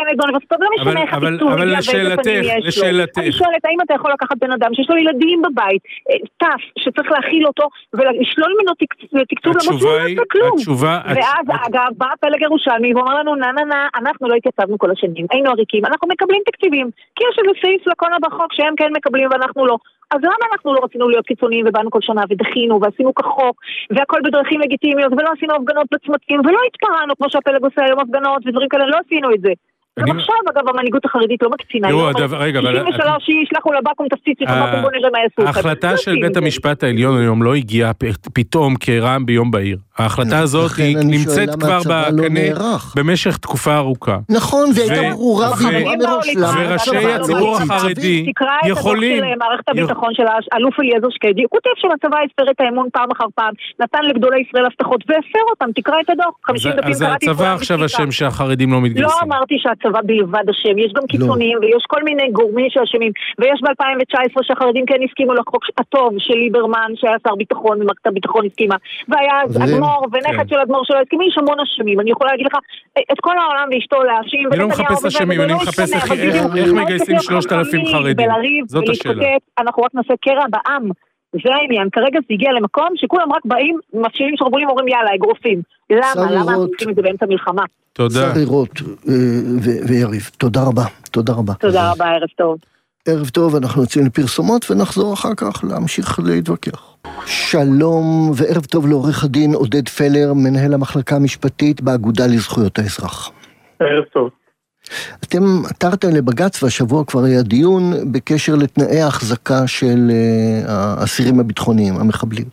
אבל לשאלתך, לשאלתך, אני שואלת, האם אתה יכול לקחת בן אדם שיש לו ילדים בבית, טף, שצריך להכיל אותו, ולשלול ממנו תקצוב למות שהוא לא עושה כלום, ואז אגב, בא פלג ירושלמי, ואומר לנו, נה נה נה, אנחנו לא התייצבנו כל השנים, היינו עריקים, אנחנו מקבלים תקציבים, כי יש איזה סעיף לקונה בחוק שהם כן מקבלים ואנחנו לא. אז למה אנחנו לא רצינו להיות קיצוניים ובאנו כל שנה ודחינו ועשינו כחוק והכל בדרכים לגיטימיות ולא עשינו הפגנות בצמתים ולא התפרענו כמו שהפלג עושה היום הפגנות ודברים כאלה, לא עשינו את זה. גם עכשיו אגב המנהיגות החרדית לא מקצינה. שישים ושלוש שישלחו לבקום תפציץ לבקום בוא נראה מה יעשו. ההחלטה של בית המשפט העליון היום לא הגיעה פתאום כרעם ביום בהיר. ההחלטה הזאת היא נמצאת כבר בקנה במשך תקופה ארוכה. נכון, והייתה ברורה וראשי הציבור החרדי יכולים... מערכת הביטחון של האלוף אליעזר שקדי, הוא כותב שהצבא הפר את האמון פעם אחר פעם, נתן לגדולי ישראל הבטחות והפר אותם, תקרא את הדוח. אז הצבא עכשיו השם שהחרדים לא מתגייסים. לא אמרתי שהצבא בלבד השם, יש גם קיצוניים ויש כל מיני גורמים שאשמים, ויש ב-אלפיים תשע עשרה שהחרדים כן הסכימו לחוק הטוב של ליברמן שהיה שר ביטחון ומערכת הביטחון הסכימה, והיה אדמו"ר ונכד של אדמו"ר שלו הסכימים, יש המון אשמים. אני יכולה להגיד לך את כל העולם ואשתו להאשים, אני לא מחפש אשמים, אני מחפש איך מגייסים שלושת אלפים חרדים. זאת השאלה. אנחנו רק נעשה קרע בעם, זה העניין. כרגע זה הגיע למקום שכולם רק באים, מפשילים שרבולים, אומרים יאללה, אגרופים. למה? למה אנחנו עושים את זה באמצע מלחמה? תודה. שרי רוט ויריב, תודה רבה. תודה רבה. תודה רבה, ערב טוב. ערב טוב, אנחנו יוצאים לפרסומות ונחזור אחר כך להמשיך להתווכח. שלום וערב טוב לעורך הדין עודד פלר, מנהל המחלקה המשפטית באגודה לזכויות האזרח. ערב טוב. אתם עתרתם לבג"ץ והשבוע כבר היה דיון בקשר לתנאי ההחזקה של האסירים הביטחוניים, המחבלים.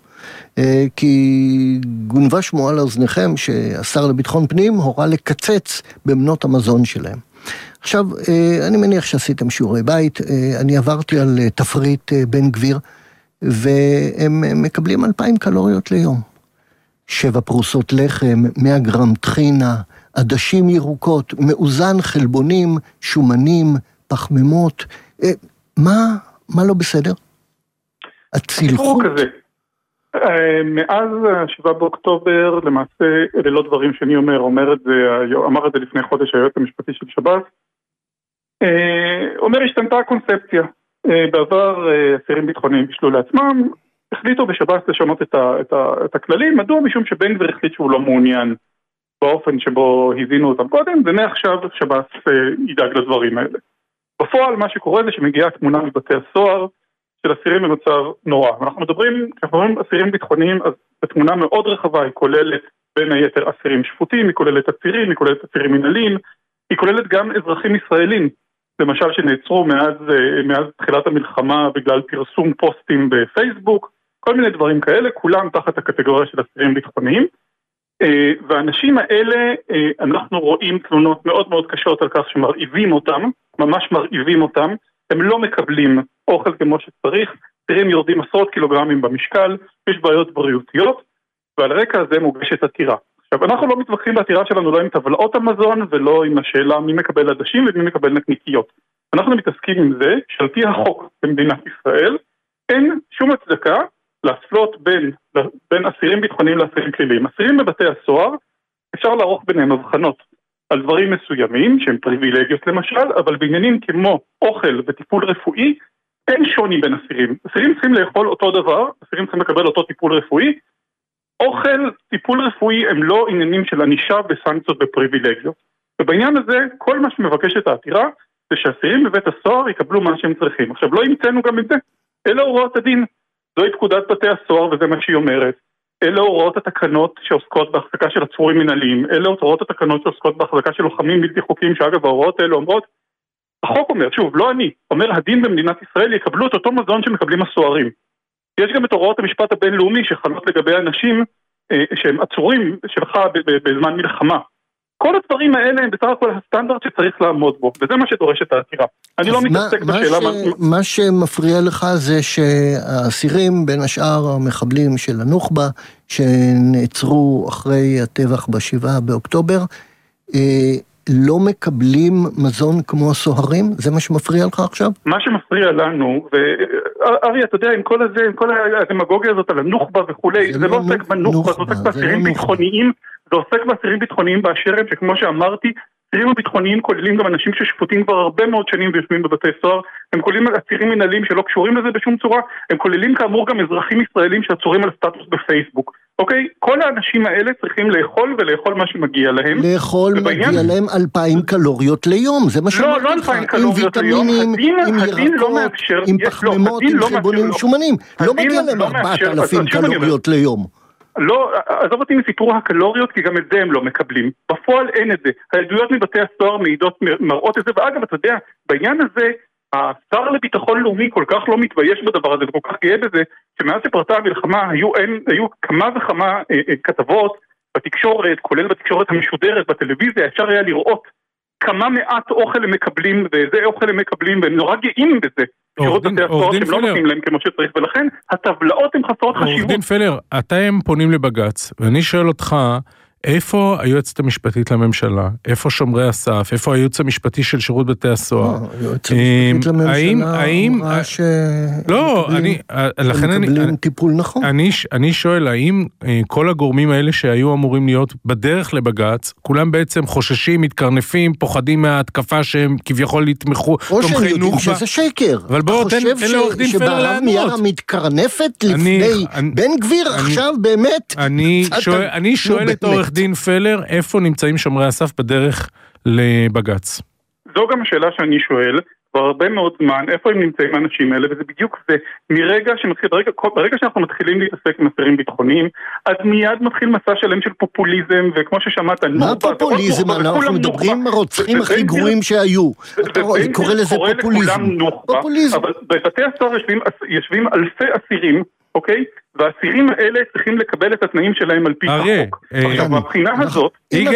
כי גונבה שמועה לאוזניכם שהשר לביטחון פנים הורה לקצץ במנות המזון שלהם. עכשיו, אני מניח שעשיתם שיעורי בית, אני עברתי על תפריט בן גביר, והם מקבלים אלפיים קלוריות ליום. שבע פרוסות לחם, מאה גרם טחינה, עדשים ירוקות, מאוזן חלבונים, שומנים, פחמימות. מה, מה לא בסדר? הצלחות? מאז שבעה באוקטובר, למעשה, אלה לא דברים שאני אומר, אומר את זה, אמר את זה לפני חודש היועץ המשפטי של שב"ס, אומר, השתנתה הקונספציה. בעבר אסירים ביטחוניים בישלו לעצמם, החליטו בשב"ס לשנות את, ה, את, ה, את הכללים, מדוע? משום שבן גביר החליט שהוא לא מעוניין באופן שבו הזינו אותם קודם, ומעכשיו שב"ס ידאג לדברים האלה. בפועל מה שקורה זה שמגיעה תמונה מבתי הסוהר של אסירים במצב נורא. אנחנו מדברים, כשאנחנו מדברים אסירים ביטחוניים, אז בתמונה מאוד רחבה היא כוללת בין היתר אסירים שפוטים, היא כוללת אסירים, היא כוללת אסירים מנהליים, היא כוללת גם אזרחים ישראלים, למשל שנעצרו מאז, מאז תחילת המלחמה בגלל פרסום פוסטים בפייסבוק, כל מיני דברים כאלה, כולם תחת הקטגוריה של אסירים ביטחוניים, והאנשים האלה, אנחנו רואים תלונות מאוד מאוד קשות על כך שמרעיבים אותם, ממש מרעיבים אותם, הם לא מקבלים אוכל כמו שצריך, אסירים יורדים עשרות קילוגרמים במשקל, יש בעיות בריאותיות, ועל רקע הזה מוגשת עתירה. עכשיו, אנחנו לא מתווכחים בעתירה שלנו לא עם טבלאות המזון ולא עם השאלה מי מקבל עדשים ומי מקבל נקניקיות. אנחנו מתעסקים עם זה שעל פי החוק במדינת ישראל אין שום הצדקה להפלות בין, בין אסירים ביטחוניים לאסירים פליליים. אסירים בבתי הסוהר אפשר לערוך ביניהם הבחנות על דברים מסוימים שהם פריבילגיות למשל, אבל בעניינים כמו אוכל וטיפול רפואי אין שוני בין אסירים. אסירים צריכים לאכול אותו דבר, אסירים צריכים לקבל אותו טיפול רפואי, אוכל, טיפול רפואי הם לא עניינים של ענישה וסנקציות בפריבילגיות. ובעניין הזה, כל מה שמבקשת העתירה, זה שהאסירים בבית הסוהר יקבלו מה שהם צריכים. עכשיו, לא המצאנו גם את זה. אלה הוראות הדין. זוהי פקודת בתי הסוהר, וזה מה שהיא אומרת. אלה הוראות התקנות שעוסקות בהחזקה של עצורים מנהליים. אלה הוראות התקנות שעוסקות בהחזקה של לוחמים בלתי חוקיים, שאגב, ההוראות האלה אומרות, החוק אומר, שוב, לא אני, אומר הדין במדינת ישראל יקבלו את אותו מזון שמקבלים הסוהרים. יש גם את הוראות המשפט הבינלאומי שחלות לגבי אנשים אה, שהם עצורים שלך בזמן מלחמה. כל הדברים האלה הם בסך הכל הסטנדרט שצריך לעמוד בו, וזה מה שדורש את העתירה. אני לא מתעסק בשאלה... מה, ש... מה... מה שמפריע לך זה שהאסירים, בין השאר המחבלים של הנוח'בה, שנעצרו אחרי הטבח בשבעה באוקטובר, אה, לא מקבלים מזון כמו הסוהרים? זה מה שמפריע לך עכשיו? מה שמפריע לנו, וארי, אתה יודע, עם כל הזה, עם כל הדמגוגיה הזאת על הנוח'בה וכולי, זה, זה לא עוסק בנוח'בה, זה עוסק באסירים ביטחוניים, זה עוסק באסירים ביטחוניים באשר הם, שכמו שאמרתי, אסירים הביטחוניים כוללים גם אנשים ששפוטים כבר הרבה מאוד שנים ויושבים בבתי סוהר, הם כוללים אסירים מנהליים שלא קשורים לזה בשום צורה, הם כוללים כאמור גם אזרחים ישראלים שעצורים על סטטוס בפייסבוק. אוקיי? כל האנשים האלה צריכים לאכול ולאכול מה שמגיע להם. לאכול מגיע להם אלפיים קלוריות ליום, זה מה שאומר לך. לא, לא אלפיים קלוריות ליום. עם ויטמינים, עם ירקות, עם פחמימות, עם חלבונים שומנים. לא מגיע להם ארבעת אלפים קלוריות ליום. לא, עזוב אותי מסיפור הקלוריות, כי גם את זה הם לא מקבלים. בפועל אין את זה. העדויות מבתי הסוהר מעידות מראות את זה, ואגב, אתה יודע, בעניין הזה, השר לביטחון לאומי כל כך לא מתבייש בדבר הזה, וכל כך גאה בזה, שמאז שפרצה המלחמה היו, אין, היו כמה וכמה אה, אה, כתבות בתקשורת, כולל בתקשורת המשודרת, בטלוויזיה, אפשר היה לראות כמה מעט אוכל הם מקבלים, ואיזה אוכל הם מקבלים, והם נורא גאים בזה. שירות בתי הסוהר שהם לא נותנים להם כמו שצריך, ולכן הטבלאות הן חסרות חשיבות. עורך דין פלר, אתם פונים לבג"ץ, ואני שואל אותך, איפה היועצת המשפטית לממשלה? איפה שומרי הסף? איפה הייעוץ המשפטי של שירות בתי הסוהר? היועצת המשפטית לממשלה אמרה ש... לא, אני... מקבלים טיפול נכון. אני שואל, האם כל הגורמים האלה שהיו אמורים להיות בדרך לבג"ץ, כולם בעצם חוששים, מתקרנפים, פוחדים מההתקפה שהם כביכול יתמכו, או שהם יודעים שזה שקר. אבל בואו, תן לעורך דין פלר לענות. מיארה מתקרנפת לפני בן גביר, עכשיו באמת... אני שואל את עורך דין פלר, איפה נמצאים שומרי הסף בדרך לבג"ץ? זו גם השאלה שאני שואל, כבר הרבה מאוד זמן, איפה הם נמצאים האנשים האלה, וזה בדיוק זה, מרגע שמתחיל, ברגע, ברגע שאנחנו מתחילים להתעסק עם אסירים ביטחוניים, אז מיד מתחיל מסע שלם של פופוליזם, וכמו ששמעת, מה פופוליזם? אנחנו מדברים רוצחים הכי גרועים שהיו. אתה קורא לזה פופוליזם. פופוליזם. אבל בבתי הסוהר יושבים אלפי אסירים, אוקיי? והאסירים האלה צריכים לקבל את התנאים שלהם על פי החוק. עכשיו, מהבחינה הזאת...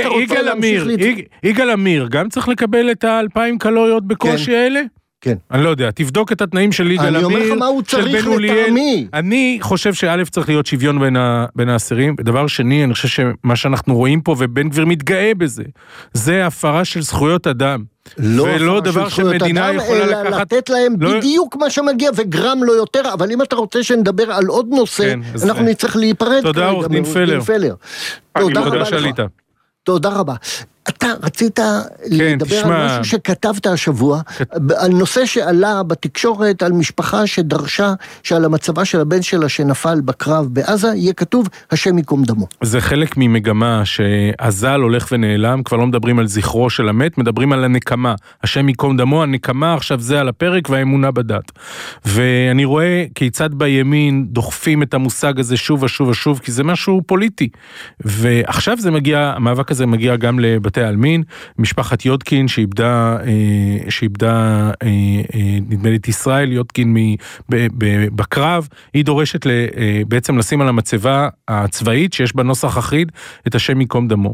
יגאל עמיר, גם צריך לקבל את האלפיים קלוריות בקושי האלה? כן. אני לא יודע, תבדוק את התנאים של יגאל עמיר, אני אומר לך מה הוא צריך לטעמי. אני חושב שא' צריך להיות שוויון בין האסירים, ודבר שני, אני חושב שמה שאנחנו רואים פה, ובן גביר מתגאה בזה, זה הפרה של זכויות אדם. ולא דבר שמדינה יכולה לקחת... אלא לתת להם בדיוק מה שמגיע, וגרם לא יותר, אבל אם אתה רוצה שנדבר על עוד נושא, אנחנו נצטרך להיפרד. תודה, עורך דין פלר. תודה רבה לך. תודה רבה. אתה רצית לדבר תשמע... על משהו שכתבת השבוע, על נושא שעלה בתקשורת, על משפחה שדרשה שעל המצבה של הבן שלה שנפל בקרב בעזה, יהיה כתוב השם ייקום דמו. זה חלק ממגמה שהזל הולך ונעלם, כבר לא מדברים על זכרו של המת, מדברים על הנקמה, השם ייקום דמו, הנקמה עכשיו זה על הפרק והאמונה בדת. ואני רואה כיצד בימין דוחפים את המושג הזה שוב ושוב ושוב, כי זה משהו פוליטי. ועכשיו זה מגיע, המאבק הזה מגיע גם לבתי העלמין, משפחת יודקין שאיבדה, שאיבדה נדמה לי את ישראל, יודקין בקרב, היא דורשת בעצם לשים על המצבה הצבאית שיש בה נוסח אחיד את השם ייקום דמו.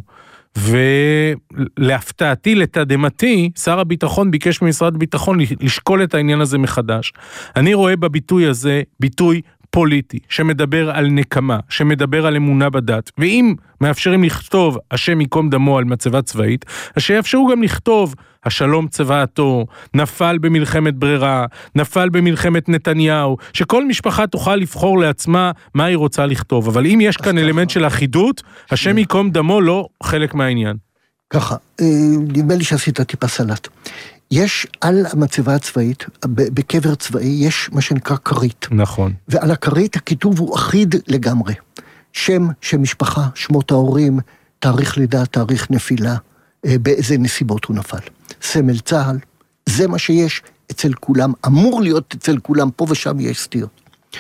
ולהפתעתי, לתדהמתי, שר הביטחון ביקש ממשרד הביטחון לשקול את העניין הזה מחדש. אני רואה בביטוי הזה ביטוי פוליטי, שמדבר על נקמה, שמדבר על אמונה בדת, ואם מאפשרים לכתוב השם ייקום דמו על מצבה צבאית, אז שיאפשרו גם לכתוב השלום צבאתו, נפל במלחמת ברירה, נפל במלחמת נתניהו, שכל משפחה תוכל לבחור לעצמה מה היא רוצה לכתוב, אבל אם יש כאן אלמנט של אחידות, השם ייקום דמו לא חלק מהעניין. ככה, נדמה לי שעשית טיפה סלט. יש על המצבה הצבאית, בקבר צבאי, יש מה שנקרא קרית. נכון. ועל הקרית הכיתוב הוא אחיד לגמרי. שם, שם משפחה, שמות ההורים, תאריך לידה, תאריך נפילה, באיזה נסיבות הוא נפל. סמל צהל, זה מה שיש אצל כולם, אמור להיות אצל כולם, פה ושם יש סטיות.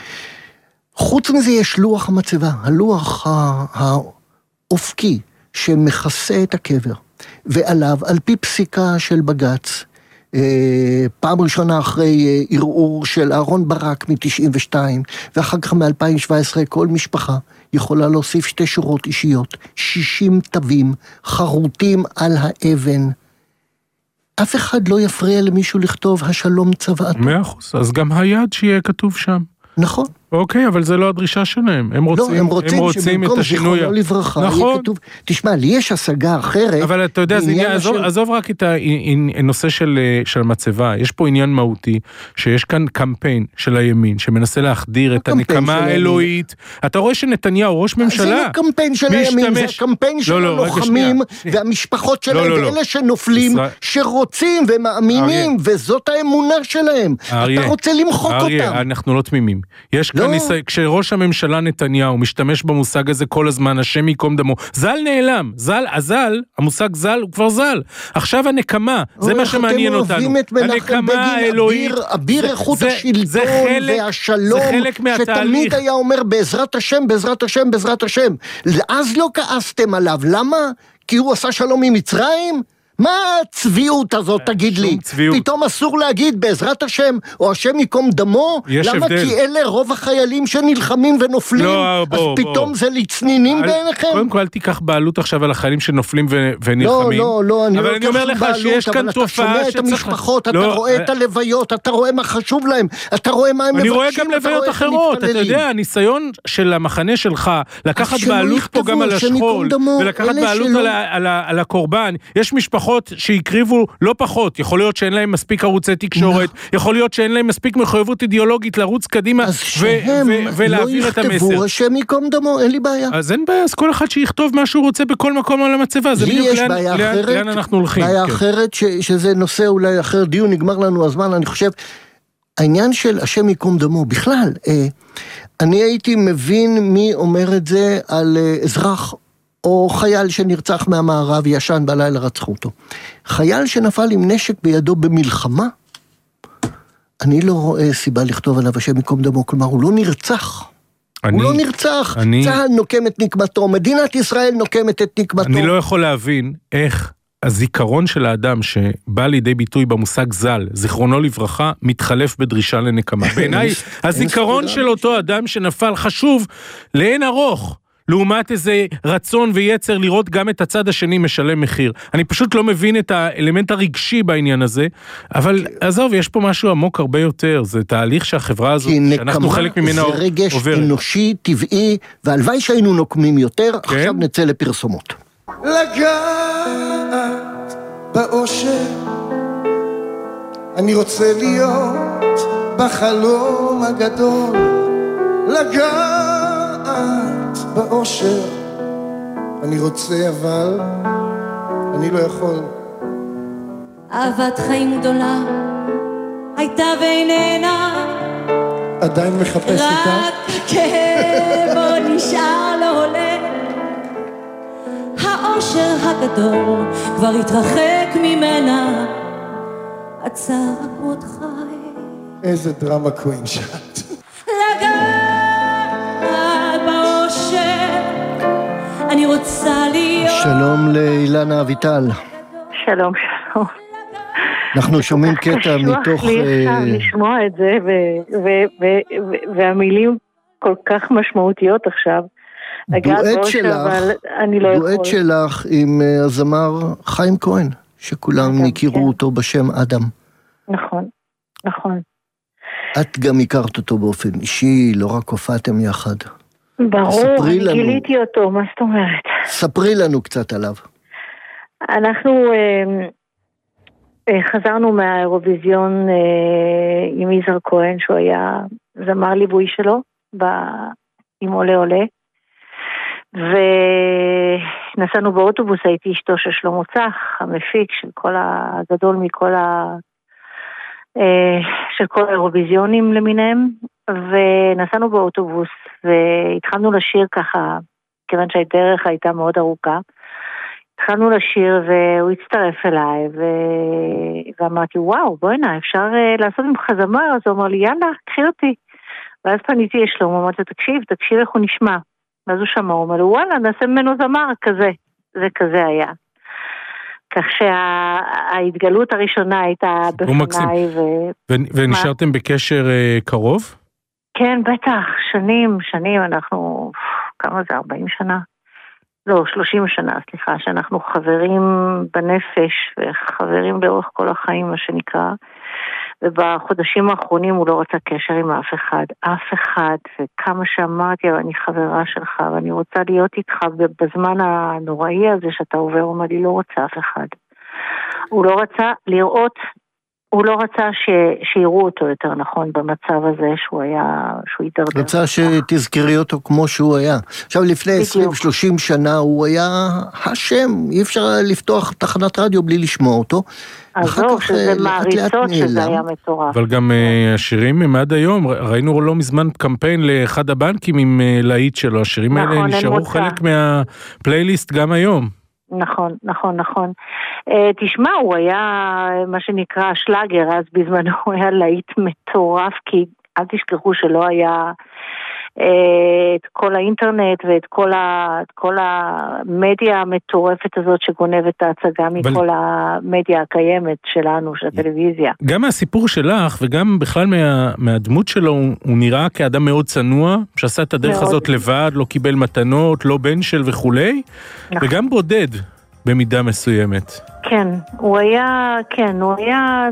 חוץ מזה יש לוח המצבה, הלוח האופקי, שמכסה את הקבר, ועליו, על פי פסיקה של בג"ץ, פעם ראשונה אחרי ערעור של אהרון ברק מ-תשעים ושתיים, ואחר כך מ-אלפיים שבע עשרה, כל משפחה יכולה להוסיף שתי שורות אישיות, שישים תווים חרוטים על האבן. אף אחד לא יפריע למישהו לכתוב השלום צבאתו. מאה אחוז, אז גם היד שיהיה כתוב שם. נכון. אוקיי, אבל זה לא הדרישה שלהם. הם רוצים, לא, הם רוצים, הם רוצים את השינוי. זיכרונו לברכה, נכון. כתוב, תשמע, לי יש השגה אחרת. אבל אתה יודע, זה עניין, עזוב, של... עזוב רק את הנושא של, של המצבה. יש פה עניין מהותי, שיש כאן קמפיין של הימין, שמנסה להחדיר את הנקמה האלוהית. אתה רואה שנתניהו, ראש ממשלה, זה לא קמפיין של משתמש... הימין, זה קמפיין של לא, לא, הלוחמים, והמשפחות שלהם, לא, לא, לא. ואלה שנופלים, ישראל... שרוצים ומאמינים, אריה. וזאת האמונה שלהם. אריה. אתה רוצה למחוק אריה, אותם. אנחנו לא תמימים. יש כאן ניסיון, כשראש הממשלה נתניהו משתמש במושג הזה כל הזמן, השם ייקום דמו, זל נעלם, זל, הזל, המושג זל הוא כבר זל. עכשיו הנקמה, זה מה שמעניין אותנו. הנקמה האלוהית, אביר איכות השלטון והשלום, שתמיד היה אומר בעזרת השם, בעזרת השם, בעזרת השם. אז לא כעסתם עליו, למה? כי הוא עשה שלום עם מצרים? מה הצביעות הזאת, תגיד לי? צביעות. פתאום אסור להגיד בעזרת השם, או השם ייקום דמו? למה? הבדל. כי אלה רוב החיילים שנלחמים ונופלים, לא, בוא, אז פתאום בוא. זה לצנינים אל, בעיניכם? קודם כל, אל תיקח בעלות עכשיו על החיילים שנופלים ו, ונלחמים. לא, לא, לא, אני אבל לא אני אומר לך בעלות, שיש כאן תופעה שצריך... אתה שומע את המשפחות, לא, אתה רואה את הלוויות, אתה רואה מה חשוב להם, אתה רואה מה הם מבקשים, אני רואה גם לוויות אחרות, אתה יודע, הניסיון של המחנה שלך, לקחת בעלות פה גם על השכול, ולקחת בעלות על הקורבן. יש משפחות שיקריבו לא פחות, יכול להיות שאין להם מספיק ערוצי תקשורת, יכול להיות שאין להם מספיק מחויבות אידיאולוגית לרוץ קדימה ולהעביר את המסר. אז שהם לא יכתבו השם ייקום דמו, אין לי בעיה. אז אין בעיה, אז כל אחד שיכתוב מה שהוא רוצה בכל מקום על המצבה, זה בדיוק לאן אנחנו הולכים. בעיה אחרת, שזה נושא אולי אחר דיון, נגמר לנו הזמן, אני חושב, העניין של השם ייקום דמו, בכלל, אני הייתי מבין מי אומר את זה על אזרח או חייל שנרצח מהמערב, ישן בלילה רצחו אותו. חייל שנפל עם נשק בידו במלחמה, אני לא רואה סיבה לכתוב עליו השם ייקום דמו, כלומר הוא לא נרצח. אני, הוא לא נרצח. אני, צה"ל נוקם את נקמתו, מדינת ישראל נוקמת את נקמתו. אני לא יכול להבין איך הזיכרון של האדם שבא לידי ביטוי במושג זל, זיכרונו לברכה, מתחלף בדרישה לנקמה. בעיניי, הזיכרון של אותו אדם שנפל חשוב לאין ארוך. לעומת איזה רצון ויצר לראות גם את הצד השני משלם מחיר. אני פשוט לא מבין את האלמנט הרגשי בעניין הזה, אבל עזוב, יש פה משהו עמוק הרבה יותר, זה תהליך שהחברה הזאת, שאנחנו חלק ממנה עוברת. כי נקמה זה רגש אנושי, טבעי, והלוואי שהיינו נוקמים יותר, כן? עכשיו נצא לפרסומות. לגעת באושר, אני רוצה להיות בחלום הגדול, לגעת באושר, אני רוצה אבל אני לא יכול. אהבת חיים גדולה הייתה ואיננה, עדיין מחפש אותה, רק כאב נשאר לא עולה. האושר הגדול כבר התרחק ממנה, עצר עוד חי. איזה דרמה קווין שאת. לגעת באושר אני רוצה להיות. שלום לאילנה אביטל. שלום, שלום. אנחנו שומעים קטע מתוך... קשוח לי עכשיו לשמוע את זה, והמילים כל כך משמעותיות עכשיו. דואט שלך, דואט שלך עם הזמר חיים כהן, שכולם הכירו אותו בשם אדם. נכון, נכון. את גם הכרת אותו באופן אישי, לא רק הופעתם יחד. ברור, אני גיליתי אותו, מה זאת אומרת? ספרי לנו קצת עליו. אנחנו חזרנו מהאירוויזיון עם יזהר כהן, שהוא היה זמר ליווי שלו, עם עולה עולה. ונסענו באוטובוס, הייתי אשתו של שלמה צח, המפיק של כל הגדול מכל ה... של כל האירוויזיונים למיניהם, ונסענו באוטובוס, והתחלנו לשיר ככה, כיוון שהדרך הייתה מאוד ארוכה, התחלנו לשיר והוא הצטרף אליי, ו... ואמרתי, וואו, בואי נה, אפשר לעשות ממך זמר? אז הוא אמר לי, יאללה, קחי אותי. ואז פניתי לשלמה, אמרתי, תקשיב, תקשיב איך הוא נשמע. ואז הוא שמע, הוא אומר לו, וואלה, נעשה ממנו זמר כזה. זה כזה היה. כך שההתגלות הראשונה הייתה בפניי. ו... ונשארתם מה? בקשר uh, קרוב? כן, בטח, שנים, שנים, אנחנו, כמה זה, ארבעים שנה? לא, שלושים שנה, סליחה, שאנחנו חברים בנפש, וחברים לאורך כל החיים, מה שנקרא, ובחודשים האחרונים הוא לא רצה קשר עם אף אחד, אף אחד, וכמה שאמרתי, אני חברה שלך, ואני רוצה להיות איתך בזמן הנוראי הזה שאתה עובר, הוא אומר לי, לא רוצה אף אחד. הוא לא רצה לראות, הוא לא רצה ש, שיראו אותו יותר נכון במצב הזה שהוא היה, שהוא התדרדר. רצה שתזכרי אותו כמו שהוא היה. עכשיו לפני עשרים שלושים שנה הוא היה השם, אי אפשר לפתוח תחנת רדיו בלי לשמוע אותו. אז זהו, שזה מעריצות שזה היה מטורף. אבל גם השירים הם עד היום, ראינו לא מזמן קמפיין לאחד הבנקים עם להיט שלו, השירים האלה נשארו חלק מהפלייליסט גם היום. נכון, נכון, נכון. Uh, תשמע, הוא היה מה שנקרא שלאגר, אז בזמנו הוא היה להיט מטורף, כי אל תשכחו שלא היה uh, את כל האינטרנט ואת כל, ה, את כל המדיה המטורפת הזאת שגונבת את ההצגה אבל... מכל המדיה הקיימת שלנו, של הטלוויזיה. גם מהסיפור שלך וגם בכלל מה, מהדמות שלו, הוא, הוא נראה כאדם מאוד צנוע, שעשה את הדרך מאוד. הזאת לבד, לא קיבל מתנות, לא בן של וכולי, נכון. וגם בודד. במידה מסוימת. כן, הוא היה, כן, הוא היה,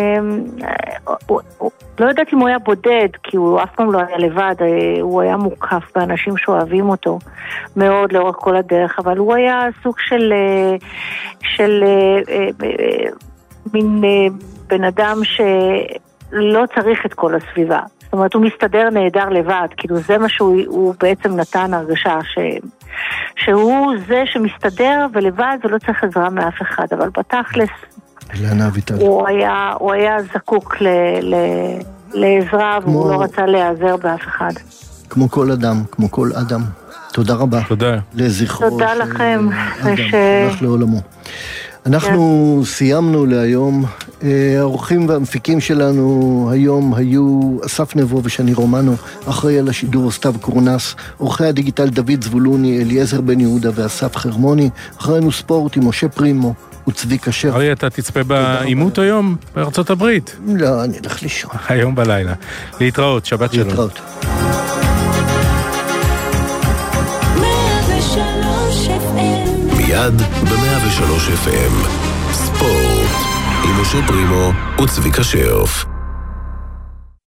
אה, הוא, הוא, לא יודעת אם הוא היה בודד, כי הוא אף פעם לא היה לבד, אה, הוא היה מוקף באנשים שאוהבים אותו מאוד לאורך כל הדרך, אבל הוא היה סוג של, אה, של אה, אה, אה, מין אה, בן אדם שלא צריך את כל הסביבה. זאת אומרת, הוא מסתדר נהדר לבד, כאילו זה מה שהוא בעצם נתן הרגשה ש... שהוא זה שמסתדר ולבד ולא צריך עזרה מאף אחד, אבל בתכלס הוא היה, הוא היה זקוק ל, ל, לעזרה כמו, והוא לא רצה להיעזר באף אחד. כמו כל אדם, כמו כל אדם. תודה רבה. תודה. לזכרו. תודה לכם. אדם, ש... הלך לעולמו. אנחנו כן. סיימנו להיום. האורחים והמפיקים שלנו היום היו אסף נבו ושני רומנו, אחראי על השידור סתיו קורנס, עורכי הדיגיטל דוד זבולוני, אליעזר בן יהודה ואסף חרמוני, אחרינו ספורט עם משה פרימו וצביקה שר. ארי, אתה תצפה באימות היום בארצות הברית? לא, אני אלך לישון. היום בלילה. להתראות, שבת שלום. להתראות. מיד ב-מאה ושלוש אף אם ספורט עם משה פרימו וצביקה שרף.